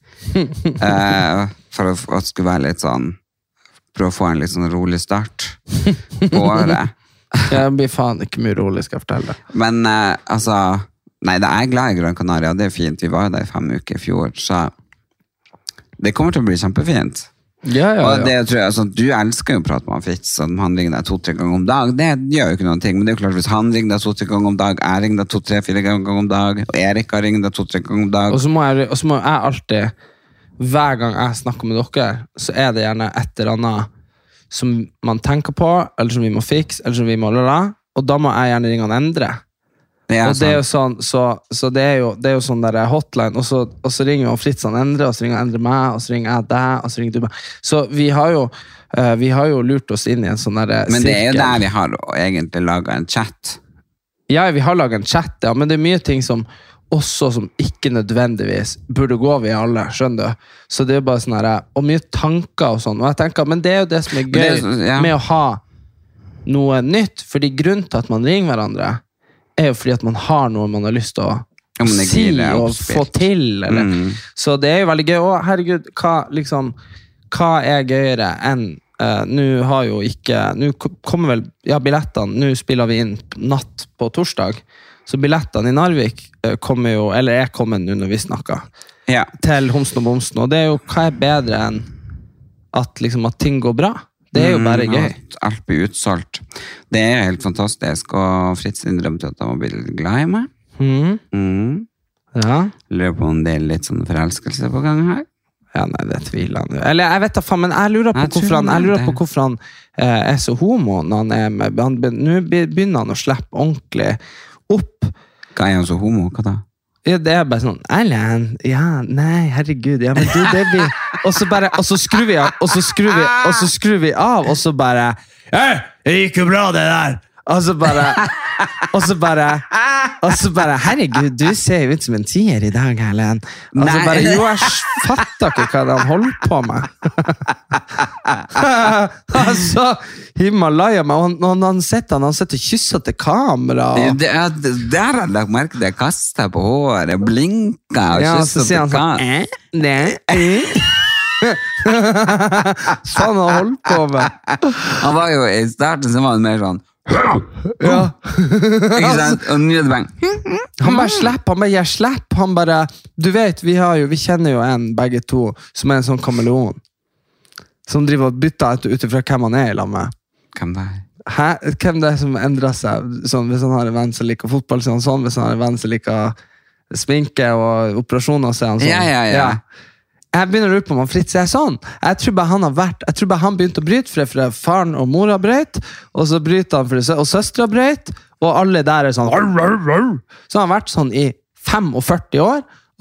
S2: For at det skulle være litt sånn, prøve å få en litt sånn rolig start på året.
S4: Det blir faen ikke mye rolig, skal jeg fortelle deg.
S2: Men altså, nei, det er glad i Gran Canaria, det er fint. Vi var jo der i 5 uker i fjor, så det kommer til å bli kjempefint.
S4: Ja.
S2: Og det tror jeg, altså, du elsker jo å prate med han Fritz, så han ringer deg 2-3 ganger om dag, det gjør jo ikke noen ting, men det er jo klart, hvis han ringer deg 2-3 ganger om dag, jeg ringer deg 2-3-4 ganger om dag, og Erik har ringt deg 2-3 ganger om dag.
S4: Og så må jeg alltid, hver gang jeg snakker med dere, så er det gjerne et eller annet som man tenker på, eller som vi må fikse, eller som vi må og da må jeg gjerne ringe han Endre. Og det er jo sånn, så det er jo sånn der hotline, og så ringer jo Fritz han Endre, og så ringer Endre meg, og så ringer jeg deg, og så ringer du meg. Så vi har jo lurt oss inn i en sånn der
S2: men det er jo der vi har egentlig laget en chat.
S4: Ja, vi har laget en chat, ja, men det er mye ting som også som ikke nødvendigvis burde gå ved alle, skjønner du? Så det er bare sånn her, og mye tanker og sånn, og jeg tenker, men det er jo det som er gøy med å ha noe nytt, fordi grunnen til at man ringer hverandre, er jo fordi at man har noe man har lyst til å si og få til, eller. Så det er jo veldig gøy, og herregud, hva er gøyere enn, nå kommer vel, billettene, nå spiller vi inn natt på torsdag, så billettene i Narvik kommer jo, eller er kommet nå når vi snakker, til Homsen og Bomsen, og det er jo, hva er bedre enn at ting går bra? Det er jo bare gøy.
S2: Alt blir utsolgt. Det er helt fantastisk, og Fritz innrømte at han var blitt glad i meg.
S4: Ja.
S2: Lurer på om det er litt sånn forelskelse på gang her.
S4: Ja, nei, det tviler han jo. Eller jeg vet da faen, men jeg lurer på hvorfor han er så homo når han er med. Nå begynner han å slippe ordentlig opp.
S2: Hva er han så homo? Hva da?
S4: Ja, det er bare sånn, Erlend, ja, nei, herregud, ja, men du, det blir... Og så skrur vi av, og så skrur vi av, og så bare, det gikk jo bra det der. Og så bare, herregud, du ser jo ut som en 10-er i dag, Erlend. Og så bare, jo, jeg fatter ikke hva han holder på med. Altså, Himalaya, og han sitter og kysser til kamera.
S2: Det har jeg lagt merke til, jeg kastet på håret, blinket og kysset til kamera.
S4: Sånn han holdt på med.
S2: Han var jo, i starten så var han mer sånn,
S4: ja.
S2: Ikke sant? Og nå er det bang.
S4: Han bare slipper, han bare, du vet, vi kjenner jo en begge to som er en sånn kameleon som driver og bytter utifra hvem han er i lag med.
S2: Hvem det er?
S4: Hvem det er som endrer seg sånn, hvis han har en venn som liker fotball, så er han sånn, hvis han har en venn som liker sminke og operasjoner, så er han sånn.
S2: Ja.
S4: Jeg begynner å lure på om han Fritz er sånn. Jeg tror bare han begynte å bryte for faren og mora brøyt, og så bryter han og søstra brøyt, og alle der er sånn. Så han har vært sånn i 45 år,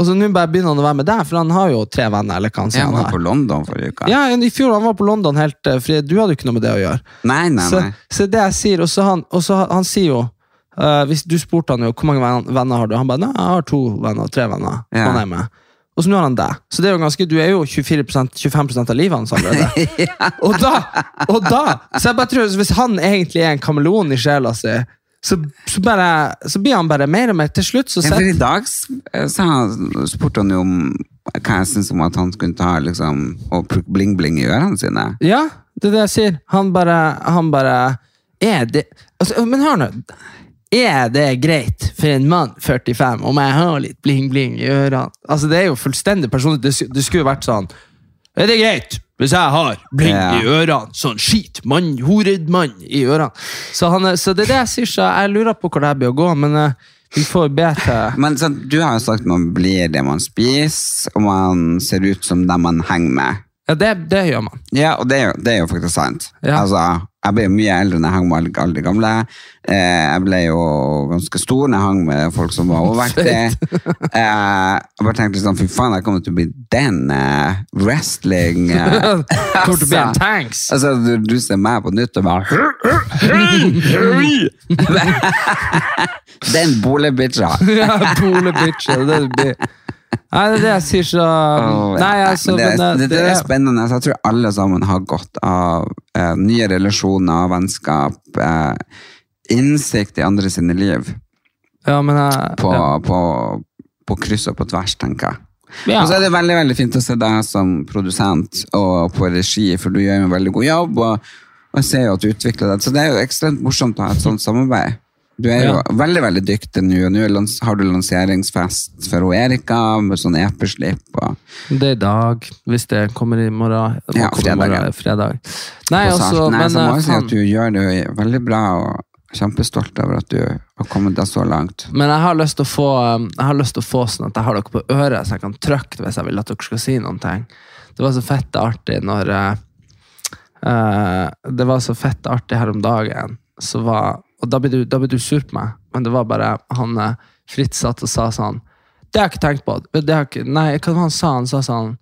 S4: Og så nå bare begynner han å være med deg, for han har jo 3 venner, eller hva han sier
S2: Han
S4: han
S2: var
S4: har.
S2: på London forrige uka.
S4: Ja, i fjor han var på London helt fri. Du hadde jo ikke noe med det å gjøre.
S2: Nei.
S4: Så det jeg sier, og så han sier jo, hvis du spurte han jo, hvor mange venner har du? Han bare, nei, jeg har 2 venner, 3 venner.
S2: Ja.
S4: Han er med. Og så nå har han deg. Så det er jo ganske, du er jo 25% av livet hans allerede. Og da, så jeg bare tror, hvis han egentlig er en kameleon i sjela si, så blir han bare mer og mer til slutt. Så
S2: Ja, for i dag spurte han jo om hva jeg synes om at han skulle ta liksom, og bling-bling i ørene sine.
S4: Ja, det er det jeg sier. Han bare er det, altså, men hør nå, er det greit for en mann 45 om jeg har litt bling-bling i ørene? Altså, det er jo fullstendig personlig. Det skulle jo vært sånn, er det greit hvis jeg har bling i ørene? Sånn skit, hored mann i ørene. Så det er det jeg sier, så jeg lurer på hvor det blir å gå, men vi får be til...
S2: Men så, du har jo sagt at man blir det man spiser, og man ser ut som dem man henger med.
S4: Ja, det gjør man.
S2: Ja, og det er jo faktisk sant.
S4: Ja.
S2: Altså, jeg ble jo mye eldre når jeg hang med alle de gamle. Jeg ble jo ganske stor når jeg hang med folk som var overvektige. Jeg bare tenkte sånn, fy faen, jeg kommer til å bli den wrestling.
S4: Kommer til å bli en tanks.
S2: Altså, du ser meg på nytt og bare den bolebitcha.
S4: Ja, bolebitcha, det er det blir. Nei, det er det jeg sier, så... Nei, altså,
S2: det er spennende. Jeg tror alle sammen har gått av nye relasjoner, vennskap, innsikt i andre sine liv.
S4: Ja, men
S2: på kryss og på tvers, tenker jeg.
S4: Ja.
S2: Og så er det veldig, veldig fint å se deg som produsent og på regi, for du gjør en veldig god jobb, og jeg ser jo at du utvikler det. Så det er jo ekstremt morsomt å ha et sånt samarbeid. Du er jo veldig, veldig dyktig nå. Nå har du lanseringsfest for Erika med sånn EP-slipp.
S4: Det er i dag, hvis det kommer i morgen.
S2: Ja,
S4: fredag. Nei, altså,
S2: Nei,
S4: men...
S2: så må jeg si at du gjør det veldig bra, og kjempestolt over at du har kommet deg så langt.
S4: Men jeg har lyst til å få sånn at jeg har dere på øret, så jeg kan trykke hvis jeg vil at dere skal si noen ting. Det var så fett artig når... det var så fett artig her om dagen, og da ble du sur på meg, men det var bare han Fritz satt og sa sånn, det har jeg ikke tenkt på, nei, hva var han sa? Han sa sånn,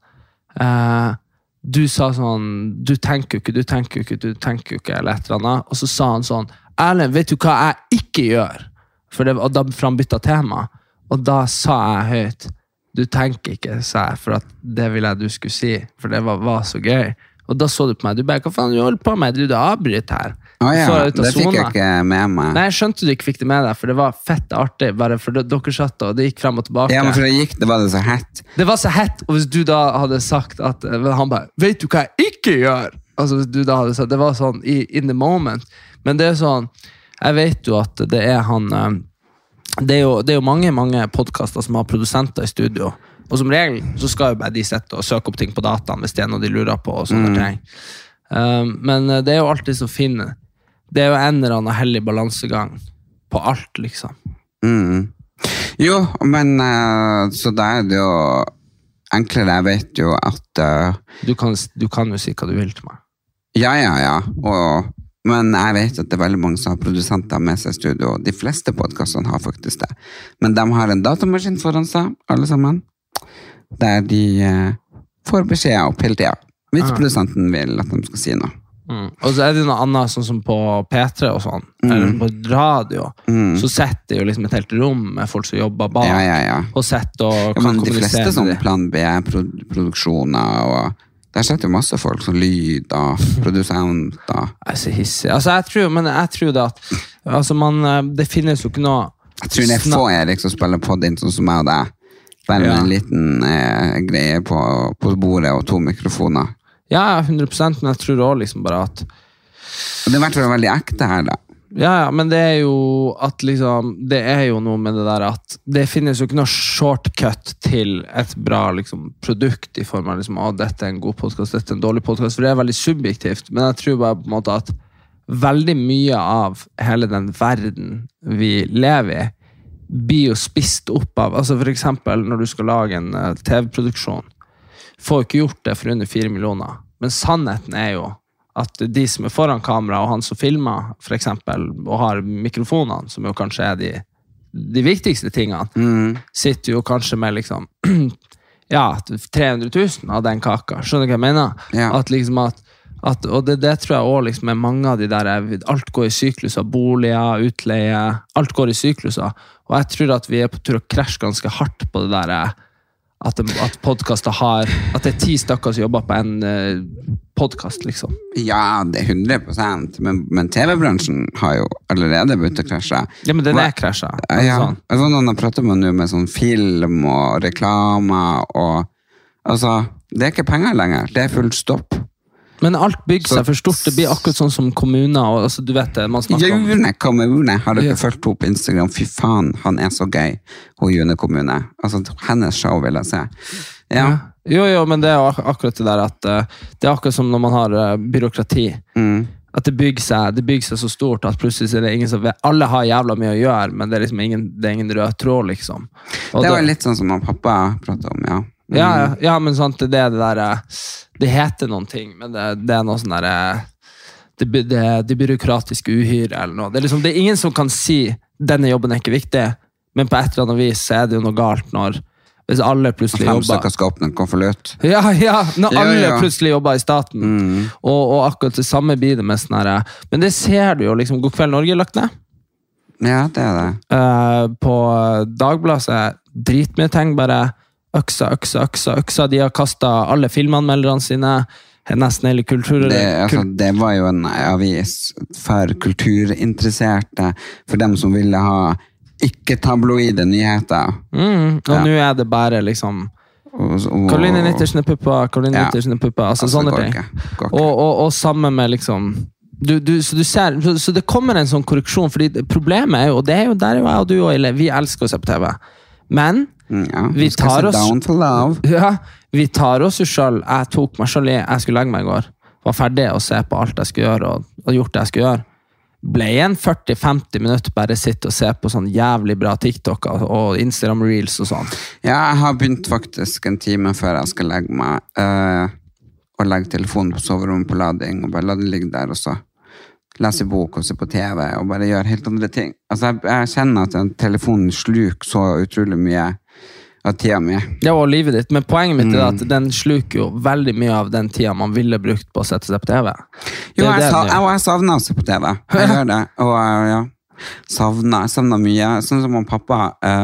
S4: du sa sånn, du tenker jo ikke, eller et eller annet, og så sa han sånn, Erlend, vet du hva jeg ikke gjør? Og da han bytta tema, og da sa jeg høyt, du tenker ikke, sa jeg, for at det ville jeg du skulle si, for det var så gøy. Og da så du på meg, du bare, hva faen du holder på med? Du avbryter her.
S2: Det fikk jeg ikke med meg.
S4: Nei, jeg skjønte du ikke fikk det med deg, for det var fett artig, bare for dere satt og det gikk frem og tilbake.
S2: Ja, men for det var det så hett.
S4: Det var så hett, og hvis du da hadde sagt at, han bare, vet du hva jeg ikke gjør? Altså, hvis du da hadde sagt, det var sånn, in the moment. Men det er sånn, jeg vet jo at det er han, det er jo mange podcaster som har produsenter i studio, og som regel så skal jo bare de sette og søke opp ting på dataen hvis det er noe de lurer på og sånne ting. Men det er jo alltid så fint. Det er jo en eller annen hellig balansegang på alt, liksom.
S2: Jo, men så da er det jo enklere. Jeg vet jo at
S4: du kan jo si hva du vil til meg.
S2: Ja. Men jeg vet at det er veldig mange som har produsenter med seg i studio. De fleste podcastene har faktisk det. Men de har en datamaskin foran seg, alle sammen, der de får beskjed opp hele tiden. Hvis produsenten vil at de skal si noe.
S4: Og så er det noe annet, sånn som på P3 og sånn, eller på radio, så setter jo liksom et helt rom med folk som jobber bak, og setter og kan kommunisere.
S2: De fleste sånn plan B-produksjoner, og der setter jo masse folk som lyd og produsenter.
S4: Jeg er så hissig. Altså, jeg tror det at altså det finnes jo ikke noe...
S2: Jeg tror det er få Erik som spiller på din, sånn som meg og deg. Bare med en liten greie på bordet og 2 mikrofoner.
S4: Ja, 100%, men jeg tror også liksom bare at...
S2: Det har vært veldig ekte her da.
S4: Ja, men det er jo at liksom, det er jo noe med det der at det finnes jo ikke noe shortcut til et bra liksom, produkt i form av liksom, dette er en god podcast, dette er en dårlig podcast, for det er veldig subjektivt, men jeg tror bare på en måte at veldig mye av hele den verden vi lever i blir jo spist opp av, altså for eksempel når du skal lage en TV-produksjon, får ikke gjort det for under 4 millioner, men sannheten er jo at de som er foran kamera og han som filmer, for eksempel, og har mikrofonene, som jo kanskje er de de viktigste tingene, sitter jo kanskje med liksom, 300 000 av den kaka. Skjønner du hva jeg mener?
S2: Ja.
S4: At liksom og det tror jeg også liksom er mange av de der, alt går i sykluser, boliger, utleie, alt går i sykluser. Og jeg tror at vi er på tur å krasje ganske hardt på det der, at podcaster at det 10 stykker som jobber på en podcast, liksom.
S2: Ja, det 100%, men TV-bransjen har jo allerede begynt å krasje.
S4: Ja, men den krasjet.
S2: Ja,
S4: Sånn.
S2: nå prater man jo med sånn film og reklame, og altså, det er ikke penger lenger, det er full stopp.
S4: Men alt bygger seg for stort, det blir akkurat sånn som kommuner, og altså, du vet det, man snakker om.
S2: June kommune, har dere fulgt opp på Instagram? Fy faen, han er så gøy, og June kommune. Altså, hennes show vil jeg se. Ja.
S4: Jo, men det er akkurat det der at det er akkurat som når man har byråkrati. At det bygger seg så stort at plutselig er det ingen som vet. Alle har jævla mye å gjøre, men det er liksom ingen rød tråd, liksom. Og
S2: det var litt sånn som pappa pratet om, ja.
S4: Ja, men sant, det der det heter noen ting, men det er noe sånn der det byråkratiske uhyre eller noe. Det er liksom, det er ingen som kan si denne jobben er ikke viktig, men på et eller annet vis så er det jo noe galt hvis alle plutselig jobber. 5 stykker skal åpne en konvolutt. Ja, når alle plutselig jobber i staten. Og akkurat det samme blir det med sånn her. Men det ser du jo liksom, God kveld Norge lagt ned.
S2: Ja, det er det.
S4: På Dagbladet så er dritmye ting, bare øksa. De har kastet alle filmanmelderne sine, nesten hele
S2: det var jo en avis for kulturinteresserte, for dem som ville ha ikke tabloide nyheter.
S4: Og nå er det bare liksom Karoline Nittersene puppa, altså sånne ting. Og sammen med liksom så du ser, så det kommer en sånn korreksjon, fordi problemet er jo, og det er jo der jeg og du og Eile, vi elsker å se på TV, men vi tar oss jo selv. Jeg tok meg selv jeg skulle legge meg i går, var ferdig å se på alt jeg skulle gjøre og gjort det jeg skulle gjøre, ble en 40-50 minutter bare sitte og se på sånn jævlig bra TikTok og Instagram Reels og sånn.
S2: Ja, jeg har begynt faktisk en time før jeg skal legge meg og legge telefonen på soverommet på lading og bare la den ligge der og så lese bok og se på TV og bare gjøre helt andre ting. Altså, jeg kjenner at telefonen sluker så utrolig mye av tida mi.
S4: Ja, og livet ditt. Men poenget mitt er at den sluker jo veldig mye av den tida man ville brukt på å sette seg på TV.
S2: Jo, jeg savner å se på TV. Jeg gjør det. Og jeg savner mye. Sånn som pappa,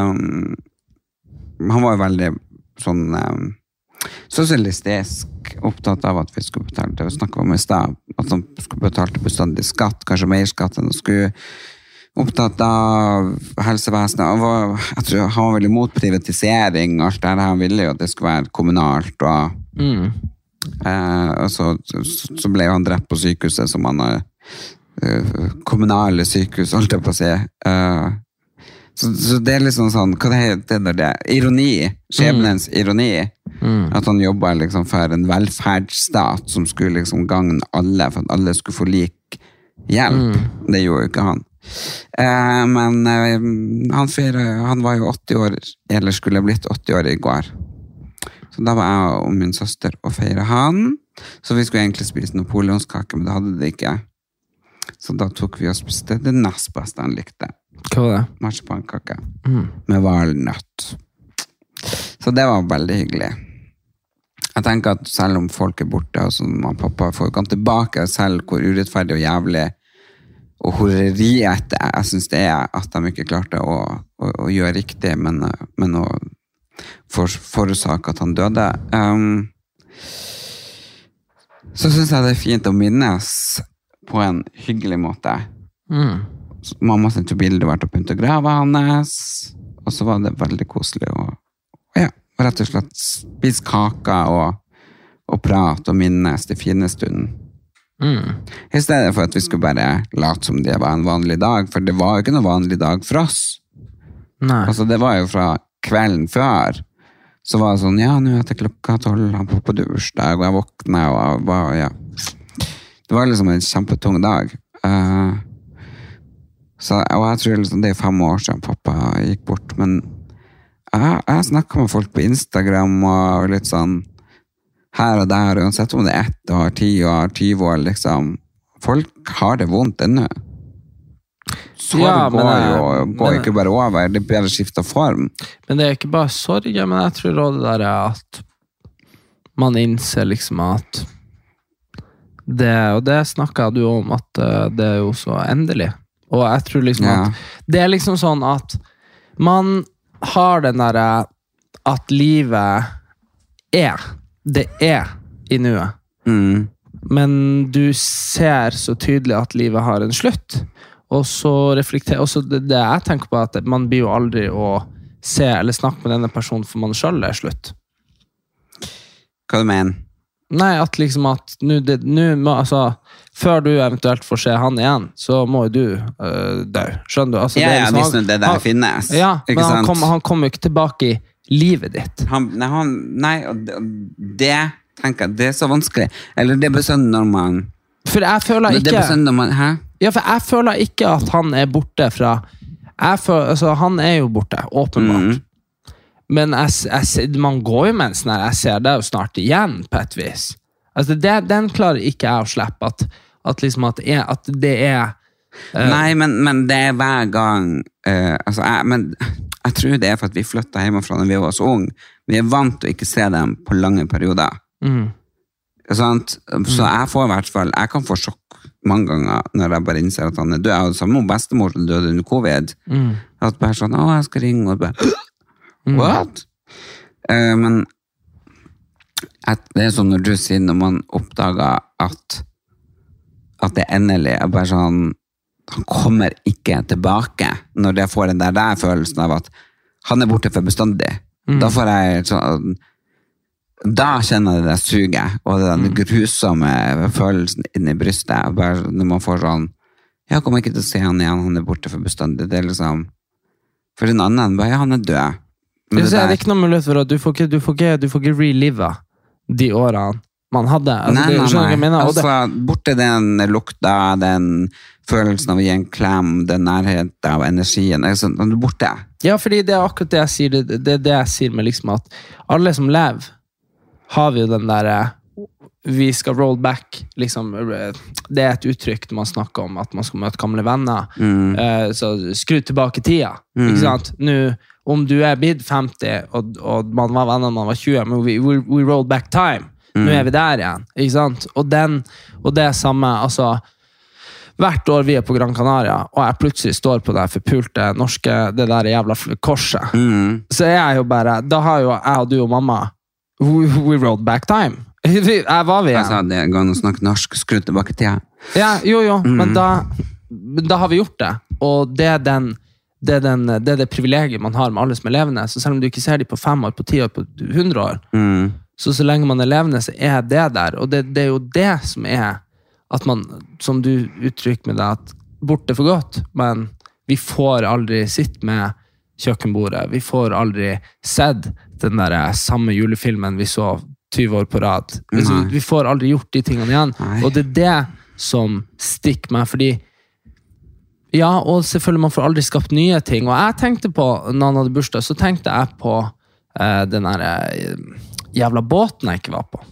S2: han var jo veldig sånn sosialistisk, opptatt av at vi skulle betale det. Vi snakket om i sted, at han skulle betale bestandig skatt, kanskje mer skatt enn å skulle opptatt av helsevesenet. Jeg tror han var veldig mot privatisering, alt det her. Han ville jo at det skulle være kommunalt, og så ble han drept på sykehuset, som han har kommunale sykehus, holdt jeg på å si. Så det er liksom sånn, hva det heter det? Ironi, skjebnens ironi. At han jobbet liksom for en velferdsstat som skulle liksom gagne alle, for at alle skulle få lik hjelp. Det gjorde jo ikke han. Men han var jo 80 år, eller skulle blitt 80 år i går. Så da var jeg og min søster og feiret han. Så vi skulle egentlig spise napoleonskake, men det hadde det ikke. Så da tok vi og spiste det nest beste han likte.
S4: Hva var det?
S2: Marsipankake med valnøtt. Så det var veldig hyggelig. Jeg tenker at selv om folk er borte, og så mamma og pappa får komme tilbake, selv hvor urettferdig og jævlig og horeriet jeg synes det er at de ikke klarte å gjøre riktig, men å forårsake at han døde. Så synes jeg det er fint å minnes på en hyggelig måte. Mamma sendte bilder og vært opp under grava hans, og så var det veldig koselig og rett og slett spise kaka og prate og minnes de fine stunden. I stedet for at vi skulle bare late som det var en vanlig dag, for det var jo ikke noen vanlig dag for oss.
S4: Nei.
S2: Altså det var jo fra kvelden før, så var det sånn, nå etter klokka 12, han på bursdag, og jeg våknet, det var liksom en kjempetung dag. Og jeg tror liksom, det er 5 år siden pappa gikk bort, men jeg snakket med folk på Instagram og litt sånn her og der, uansett om det er 1 år, 10 år, 20 år, liksom. Folk har det vondt ennå. Sorg går ikke bare over, det bare skifter form.
S4: Men det er ikke bare sorg, men jeg tror også det der er at man innser liksom at det, og det snakket du om, at det er jo så endelig. Og jeg tror liksom at det er liksom sånn at man har den der at livet det er i nuet. Men du ser så tydelig at livet har en slutt. Og så reflekterer også det jeg tenker på, at man blir jo aldri å se eller snakke med denne personen for man selv er slutt.
S2: Hva du mener?
S4: Nei, at liksom at altså, før du eventuelt får se han igjen, så må jo du dø. Skjønner du? Altså,
S2: ja, hvis det der finnes.
S4: Ja, men han kommer jo ikke tilbake i livet ditt.
S2: Nei, det tenker jeg, det er så vanskelig. Eller det besønner når man...
S4: For jeg føler ikke...
S2: Det besønner når man... Hæ?
S4: Ja, for jeg føler ikke at han er borte fra... altså, han er jo borte, åpenbart. Men man går jo med en sånn her, jeg ser det jo snart igjen på et vis. Altså, den klarer ikke jeg å slippe, at liksom at det er...
S2: Nei, men det er hver gang... men jeg tror det er for at vi flyttet hjemmefra når vi var så unge. Vi er vant til å ikke se dem på lange perioder. Sant? Så jeg får i hvert fall... Jeg kan få sjokk mange ganger når jeg bare innser at han er død. Jeg hadde samme bestemor som døde under covid. At bare sånn, jeg skal ringe, og bare... What? Men det er sånn når du sier når man oppdager at det er endelig er bare sånn han kommer ikke tilbake når jeg får den der følelsen av at han er borte for bestandig. Da får jeg sånn da kjenner jeg det suget og den grusomme følelsen inni brystet bare når man får sånn jeg kommer ikke til å se han igjen, han er borte for bestandig. Det er liksom for en annen bare, han er død.
S4: Det er ikke noe mulighet for at du får ikke relive de årene man hadde. Altså,
S2: nei. Altså, borte den lukta, den følelsen av å gi en klem, den nærheten av energien, altså, den er borte.
S4: Ja, fordi det er akkurat det jeg sier, det er det jeg sier med liksom at alle som lever, har vi jo den der vi skal roll back, liksom, det er et uttrykk man snakker om, at man skal møte gamle venner, så skru tilbake tida, ikke sant? Nå, om du er blitt 50, og man var venner når man var 20, men we roll back time, nå er vi der igjen, ikke sant? Og det er samme, altså, hvert år vi er på Gran Canaria, og jeg plutselig står på det forpulte norske, det der jævla korset, så er jeg jo bare, da har jo jeg og du og mamma, we rolled back time. Jeg var vi igjen.
S2: Jeg sa det, jeg går og snakke norsk, skru tilbake til jeg.
S4: Ja, jo, men da har vi gjort det, og det er det privilegiet man har med alle som er levende, så selv om du ikke ser dem på 5 år, på 10 år, på 100 år, så lenge man er levende, så er det der, og det er jo det som er, at man, som du uttrykker med det, at borte for godt, men vi får aldri sitte med kjøkkenbordet, vi får aldri sett den der samme julefilmen vi så 20 år på rad. Vi får aldri gjort de tingene igjen. Nei. Og det er det som stikker meg, fordi ja, og selvfølgelig man får aldri skapt nye ting. Og jeg tenkte på, når han hadde bursdag, så tenkte jeg på den der jævla båten jeg ikke var på.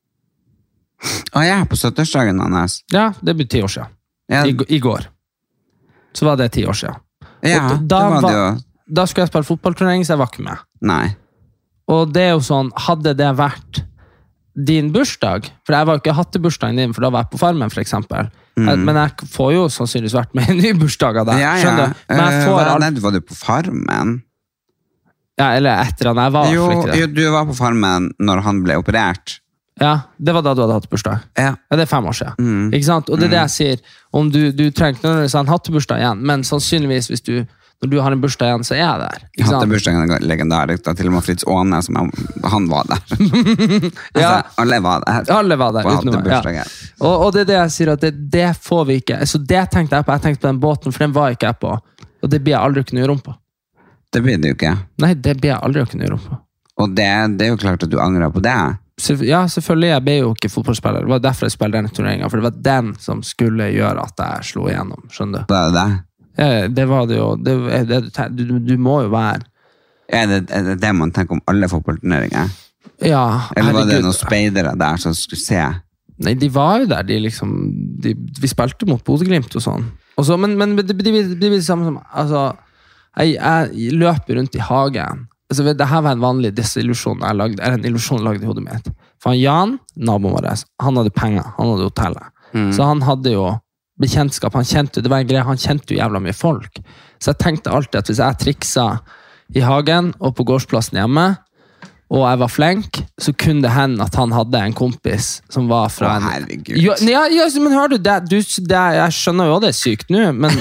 S2: Ja, på 70-årsdagen hans.
S4: Ja, det blir 10 år siden. Ja. I går. Så var det 10 år siden.
S2: Ja,
S4: da skulle jeg spille fotballturnering, så jeg var ikke med.
S2: Nei.
S4: Og det er jo sånn, hadde det vært din bursdag, for jeg var jo ikke hatt bursdagen din, for da var jeg på farmen for eksempel, men jeg får jo sannsynligvis vært med en ny bursdag av deg, skjønner du? Men jeg får
S2: var du på farmen?
S4: Ja, eller etter han jeg var.
S2: Jo, du var på farmen når han ble operert.
S4: Ja, det var da du hadde hatt bursdag. Ja, det er 5 år siden. Ikke sant? Og det er det jeg sier, om du trenger ikke nødvendigvis han hatt bursdag igjen, men sannsynligvis hvis når du har en bursdag igjen, så er jeg der.
S2: Jeg hadde bursdagen legendarisk, da til og med Fritz Åne, han var der. Altså, alle var der.
S4: Alle var der, utenom meg. Ja. Og det er det jeg sier, at det får vi ikke. Så det tenkte jeg på. Jeg tenkte på den båten, for den var ikke jeg på. Og det blir jeg aldri å kunne gjøre om på.
S2: Det blir det jo ikke.
S4: Nei, det blir jeg aldri å kunne gjøre om på.
S2: Og det er jo klart at du angrer på det.
S4: Ja, selvfølgelig. Jeg ble jo ikke fotballspiller. Det var derfor jeg spilte denne turneringen, for det var den som skulle gjøre at jeg slo igjennom. Skjønner du?
S2: Det er det.
S4: Det var det jo. Du må jo være...
S2: Er det man tenker om alle fotballturneringer?
S4: Ja.
S2: Eller var det noen speidere der som skulle se?
S4: Nei, de var jo der. De liksom vi spilte mot Bodø-Glimt og sånn. Og så, men det blir det samme som, altså, jeg løper rundt i hagen. Altså, det her var en vanlig desillusjon jeg lagde, eller en illusjon jeg lagde i hodet mitt. For Jan, naboen vår, han hadde penger, han hadde hotellet. Så han hadde jo bekjentskap, det var en greie, han kjente jo jævla mye folk. Så jeg tenkte alltid at hvis jeg triksa i hagen og på gårdsplassen hjemme, og jeg var flink, så kunne det hende at han hadde en kompis som var fra en...
S2: herregud.
S4: Ja, men hør du, jeg skjønner jo det er sykt nå, men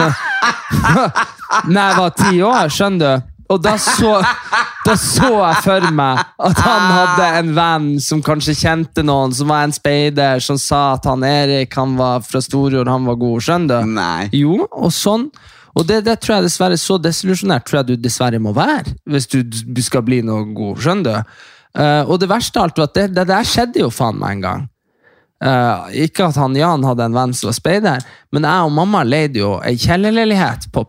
S4: når jeg var 10 år, skjønner du? Og da så jeg for meg at han hadde en venn som kanskje kjente noen, som var en speider, som sa at han Erik, han var fra Storjord, han var god, skjønner du?
S2: Nei.
S4: Jo, og sånn. Og det tror jeg dessverre, så desillusjonert tror jeg du dessverre må være, hvis du skal bli noe god, skjønner du? Og det verste av alt var at det der skjedde jo faen meg en gang. Ikke at han Jan hadde en venn som var speider, men jeg og mamma leide jo en kjellerleilighet på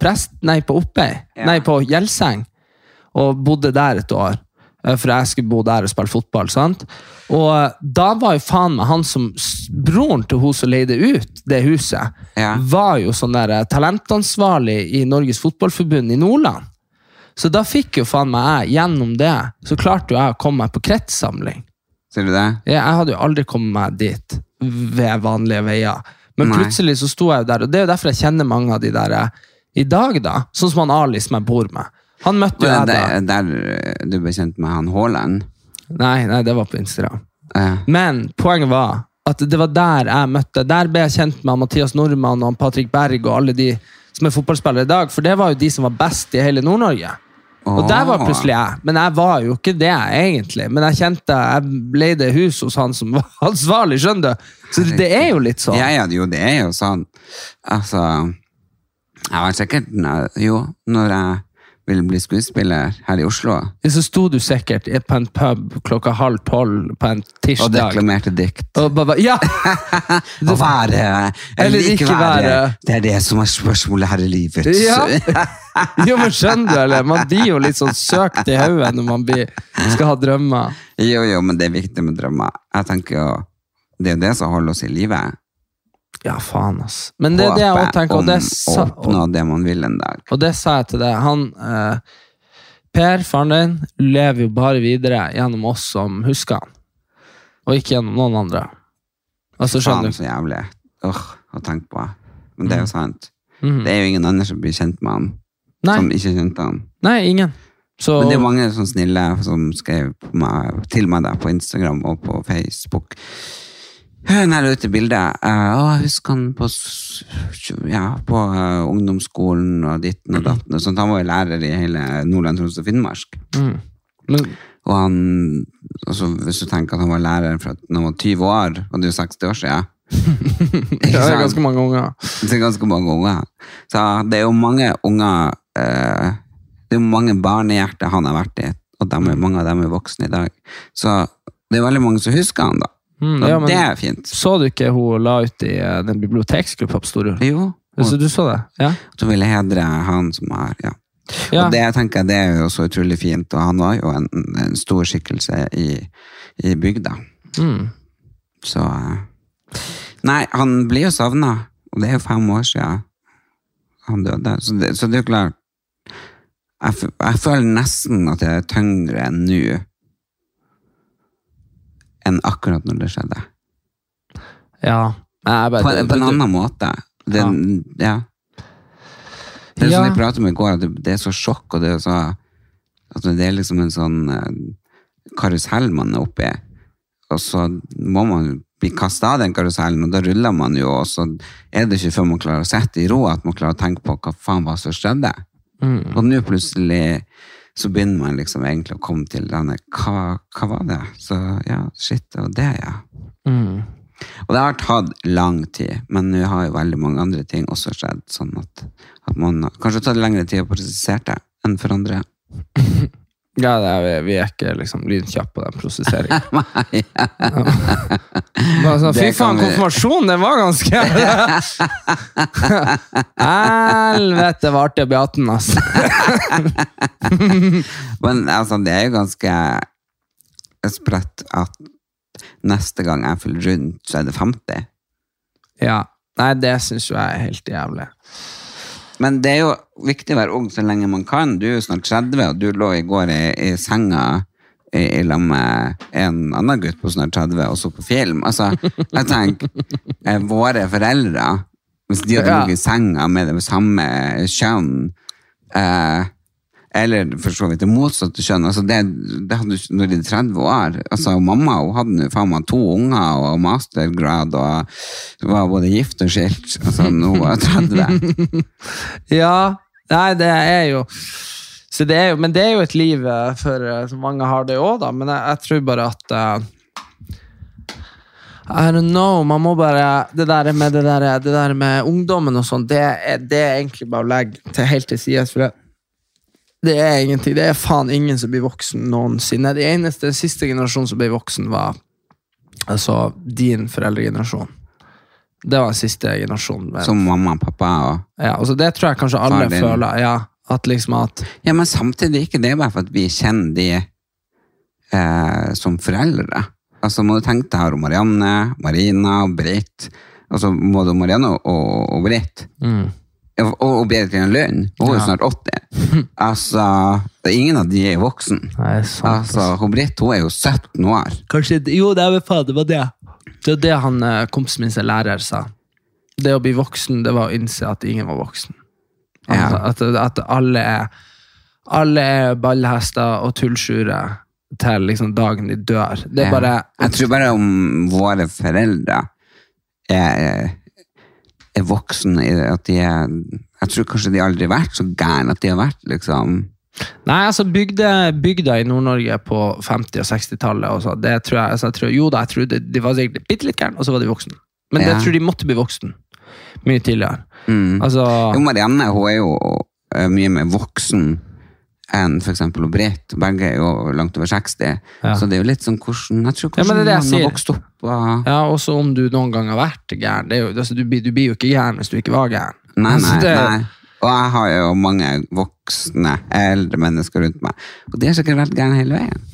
S4: på Gjelseng, og bodde der et år, for jeg skulle bo der og spille fotball, sant? Og da var jo faen meg han som broren til hun som leide ut det huset, var jo sånn der talentansvarlig i Norges fotballforbund i Nordland. Så da fikk jo faen meg jeg gjennom det, så klarte jo jeg å komme meg på kretssamling.
S2: Ser du det?
S4: Jeg hadde jo aldri kommet meg dit ved vanlige veier. Men plutselig så sto jeg jo der, og det er jo derfor jeg kjenner mange av de der i dag da, sånn som han Ali som jeg bor med. Han møtte jo jeg da.
S2: Der du ble kjent med han Haaland?
S4: Nei, det var på Instagram. Men poenget var at det var der jeg møtte, der ble jeg kjent med Mathias Normann og Patrick Berg og alle de som er fotballspillere i dag, for det var jo de som var best i hele Nord-Norge. Og der var plutselig jeg, men jeg var jo ikke det egentlig, men jeg kjente, jeg leide hus hos han som var ansvarlig, skjønner du? Så det er jo litt sånn.
S2: Ja, det er jo sånn. Altså, jeg var sikkert, når jeg ville bli skuespiller her i Oslo.
S4: Så sto du sikkert på en pub 11:30 på en tirsdag.
S2: Og deklamerte dikt.
S4: Og ja!
S2: Å være, eller ikke være, det er det som er spørsmålet her i livet.
S4: Ja. Jo, men skjønner du, eller? Man blir jo litt sånn søkt i hodet når man skal ha drømmer.
S2: Jo, men det er viktig med drømmer. Jeg tenker jo, det er jo det som holder oss i livet.
S4: Ja, faen, ass. Men det er det jeg også tenker, og det
S2: oppnå det man vil en dag.
S4: Og det sa jeg til deg. Han, Per, faren din, lever jo bare videre gjennom oss som husker han. Og ikke gjennom noen andre. Altså, skjønner du?
S2: Faen, så jævlig. Å tenke på. Men det er jo sant. Det er jo ingen andre som blir kjent med han.
S4: Nei.
S2: Som ikke kjente han.
S4: Nei, ingen. Så...
S2: Men det er mange sånn snille som skrev til meg der på Instagram og på Facebook. Når jeg la ut bildet, jeg husker han på ungdomsskolen og ditten og datten, og sånt. Han var jo lærer i hele Nordland, Troms og Finnmark. Og han, altså, hvis du tenker at han var lærer fra når han var 20 år, og det er jo 60 år siden.
S4: Det er ganske mange unger.
S2: Det er ganske mange unger. Så det er jo mange unger, det er jo mange barnehjerter han har vært i, og mange av dem er voksne i dag. Så det er veldig mange som husker han da. Ja, det er fint.
S4: Så du ikke hun la ut i den biblioteksgruppa på Storjord?
S2: Jo.
S4: Så du så det? Ja.
S2: Du ville hedre han som har, ja. Og det jeg tenker, det er jo så utrolig fint, og han var jo en stor skikkelse i bygda. Så nei, han blir jo savnet, og det er jo 5 år siden han døde. Så det er jo klart, jeg føler nesten at det er tyngre enn nå, enn akkurat når det skjedde.
S4: Ja.
S2: På en annen måte. Det er sånn jeg pratet om i går, at det er så sjokk, og det er så, at det er liksom en sånn karusell man er oppe i, og så må man bli kastet av den karusellen, og da ruller man jo, og så er det ikke før man klarer å sette i ro, at man klarer å tenke på hva faen var som skjedde. Og nå plutselig så begynner man liksom egentlig å komme til denne, hva var det? Så ja, shit, det var det, ja. Og det har tatt lang tid, men nå har jo veldig mange andre ting også skjedd, sånn at man kanskje tatt lengre tid å prosessere det enn for andre.
S4: Ja, vi er ikke liksom lynkjapp på den prosesseringen.
S2: Nei.
S4: Fy faen, konfirmasjon, det var ganske... Helvete, var artig å bli 18, altså.
S2: Men altså, det er jo ganske spredt at neste gang jeg fyller rundt, så er det 50.
S4: Ja. Nei, det synes jo jeg helt jævlig.
S2: Men det jo viktig å være ung så lenge man kan. Du jo snart 30, og du lå i går i senga i lag med en annen gutt på snart 30 og så på film. Altså, jeg tenker, våre foreldre, hvis de hadde ligget i senga med det samme kjønn, eller for så vidt det motsatte kjønn, altså det hadde du når de 30 år. Altså, mamma hun hadde jo faen meg 2 unger og mastergrad og var både gift og skilt. Altså, nå var jeg 30.
S4: Ja, nei, det jo så det jo, men det jo et liv for så mange har det også da, men jeg tror bare at I don't know, man må bare det der med ungdommen og sånn, det egentlig bare å legge til helt til siden, for det ingenting, det faen ingen som blir voksen noensinne. Den siste generasjonen som ble voksen var altså din foreldregenerasjon. Det var den siste generasjonen.
S2: Som mamma, pappa og...
S4: Ja, altså det tror jeg kanskje alle føler, ja. At liksom at...
S2: Ja, men samtidig ikke det bare for at vi kjenner de som foreldre. Altså må du tenke deg her om Marianne, Marina og Britt. Altså må du Marianne og Britt. Og Berit Lund, hun snart 80. Altså, ingen av de voksen.
S4: Nei,
S2: altså, Britt, hun jo 17 år.
S4: Kanskje, jo, det vel faen, det var det. Det var det han, kompisen min sin lærer sa. Det å bli voksen, det var å innse at ingen var voksen. Altså, at alle ballhester og tullsjure til liksom dagen de dør. Det bare...
S2: Jeg tror bare om våre foreldre voksen at jeg tror kanskje de aldri har vært så gærne at de har vært liksom
S4: Nei, altså bygda i Nord-Norge på 50- og 60-tallet og så, det tror jeg, altså, jeg tror de var sikkert bitte litt gærne, og så var de voksen men det tror de måtte bli voksen mye tidligere altså...
S2: Jo, Marianne, hun jo mye mer voksen enn for eksempel Britt, begge jo langt over 60 så det jo litt sånn hvordan jeg tror hvordan man har vokst opp
S4: ja, også om du noen gang har vært gæren det jo, altså, du blir jo ikke gæren hvis du ikke var gæren
S2: nei, og jeg har jo mange voksne eldre mennesker rundt meg og de har sikkert vært gæren hele veien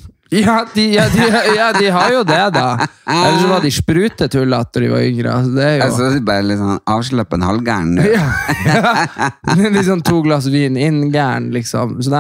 S4: de har jo det da ellers var de sprutetullete da de var yngre altså, det jo
S2: altså, det bare litt sånn avsløppen halvgæren
S4: liksom 2 glass vin inngæren liksom så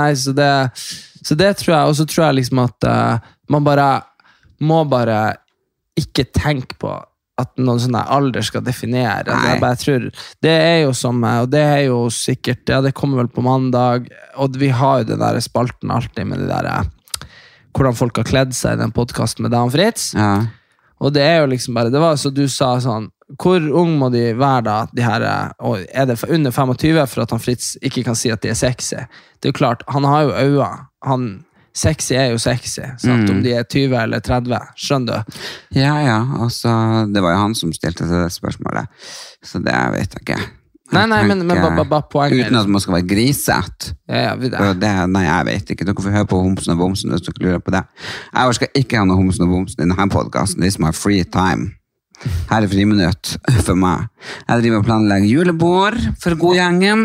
S4: det tror jeg og så tror jeg liksom at man bare må bare ikke tenke på at noen sånne alder skal definere jeg bare tror, det jo som og det jo sikkert, det kommer vel på mandag og vi har jo den der spalten alltid med det der hvordan folk har kledd seg i den podcasten med Dan Fritz og det jo liksom bare, det var så du sa sånn, hvor ung må de være da de her, og det under 25 for at han Fritz ikke kan si at de sexy det jo klart, han har jo øyne sexy jo sexy sant? Om de 20 eller 30, skjønner du?
S2: Ja, altså, det var jo han som stilte til det spørsmålet så det vet jeg ikke
S4: Nei, men bare poenget
S2: uten at man skal være griset nei, jeg vet ikke dere får høre på Homsen og Bomsen hvis dere lurer på det jeg skal ikke ha noe Homsen og Bomsen i denne podcasten this is my free time her friminutt for meg jeg driver og planlegger julebord for Godgjengen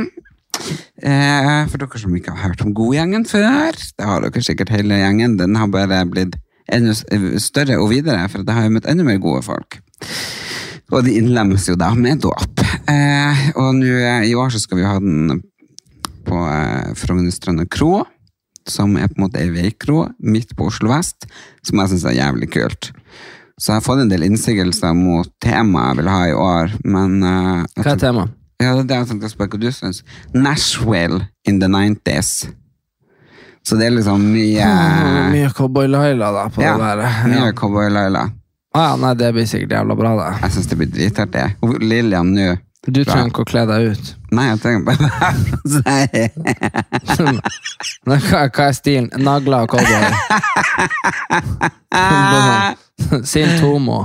S2: for dere som ikke har hørt om Godgjengen før det har dere sikkert hele gjengen den har bare blitt enda større og videre for det har jo møtt enda mer gode folk og de innlemmes jo da med dåp og nå i år så skal vi ha den på Frognerstrand Kro som på en måte en veikro midt på Oslo Vest som jeg synes jævlig kult så jeg har fått en del innsigelser mot temaet jeg vil ha i år men
S4: hva tema?
S2: Ja, det jeg tenkte å spørre hva du synes Nashville in the 90s så det liksom mye
S4: Cowboy Laila da på det der
S2: mye Cowboy Laila
S4: nei, det blir sikkert jævla bra det
S2: jeg synes det blir dritartig og Lilian nå
S4: du trenger ikke å kle deg ut
S2: nei, jeg trenger bare
S4: hva stilen? Nagler og cowboy sin Tomo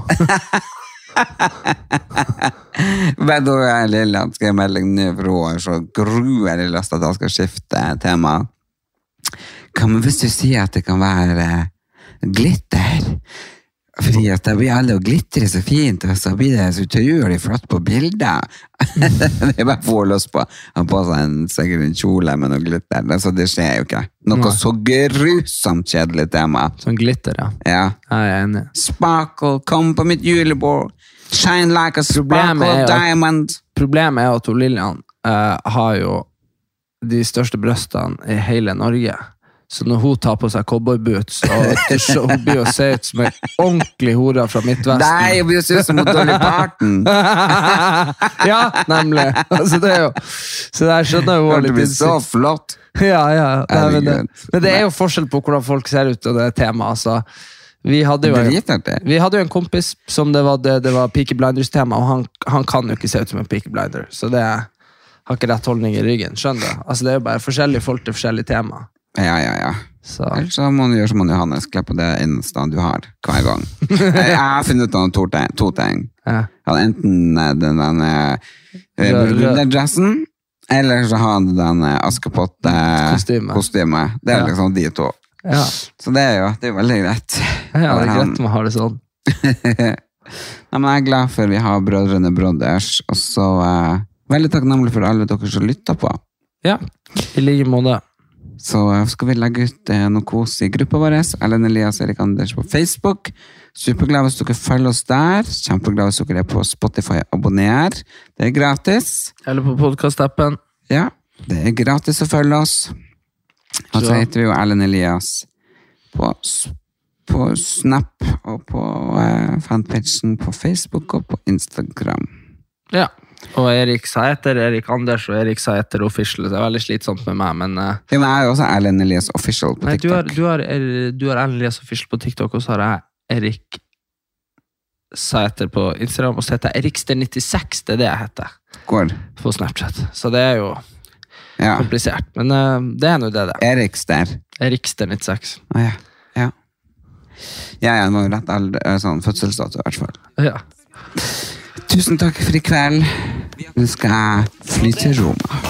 S2: men da Lilian skal jeg melding nå for hun så gruer jeg lyst at jeg skal skifte tema men hvis du sier at det kan være glitter fordi at det blir alle og glitter så fint og så blir det så utrolig flott på bilder det bare får løs på han på seg sikkert en kjole med noe glitter så det skjer jo ikke noe så grusomt kjedelig tema
S4: sånn glitter, ja
S2: jeg
S4: er enig
S2: Sparkle, kom på mitt julebord Shine like a sparkle diamond.
S4: Problemet er at Lillian har jo de største brøstene i hele Norge. Så når hun tar på seg cowboyboots, så hun blir jo se ut som en ordentlig hora fra Midtvesten.
S2: Nei, hun blir jo se ut som Dolly Parton.
S4: Ja, nemlig. Altså, det er jo... Så der skjønner hun
S2: litt. Det blir så flott.
S4: Ja. Nei, men det er jo forskjell på hvordan folk ser ut, og det temaet, altså. Vi hadde jo en kompis som det var Peaky Blinders-tema, og han kan jo ikke se ut som en Peaky Blinder, så det har ikke rett holdning i ryggen, skjønner du? Altså, det er jo bare forskjellige folk til forskjellige tema.
S2: Ja. Ellers så må du gjøre som Johannes, kle på det innstand du har hver gang. Jeg har funnet ut av to ting. Ja. Enten den dressen, eller så har han den Askepott-kostyme. Det er liksom de to. Ja. Så det er jo veldig greit.
S4: Ja, det er greit man har det sånn.
S2: Nei, men jeg er glad for vi har Brødrene Brothers, og så veldig takknemlig for alle dere som lytter på.
S4: Ja, i like måte.
S2: Så skal vi legge ut noe kos i gruppa vår, Ellen Elias og Erik Anders på Facebook. Superglad hvis dere følger oss der. Kjempeglad hvis dere er på Spotify og abonner. Det er gratis.
S4: Eller på podcast-appen.
S2: Ja, det er gratis å følge oss. Og så heter vi jo Ellen Elias på Snap og på fanpagen på Facebook og på Instagram.
S4: Ja. Og Erik Sæter, Erik Anders og Erik Sæter Official. Det er veldig slitsomt med meg, men...
S2: Ja, men jeg er jo også Ellen Elias Official på TikTok.
S4: Du har Ellen Elias Official på TikTok, og så har jeg Erik Sæter på Instagram, og så heter jeg Erikster96, det er det jeg heter.
S2: Hvor?
S4: På Snapchat. Så det er jo komplisert, men det er nå det.
S2: Erikster?
S4: Erikster96.
S2: Ja. Jeg må jo rett sånn fødselsdato i hvert fall.
S4: Ja.
S2: Tusen takk for i kveld. Nå skal jeg fly til Roma.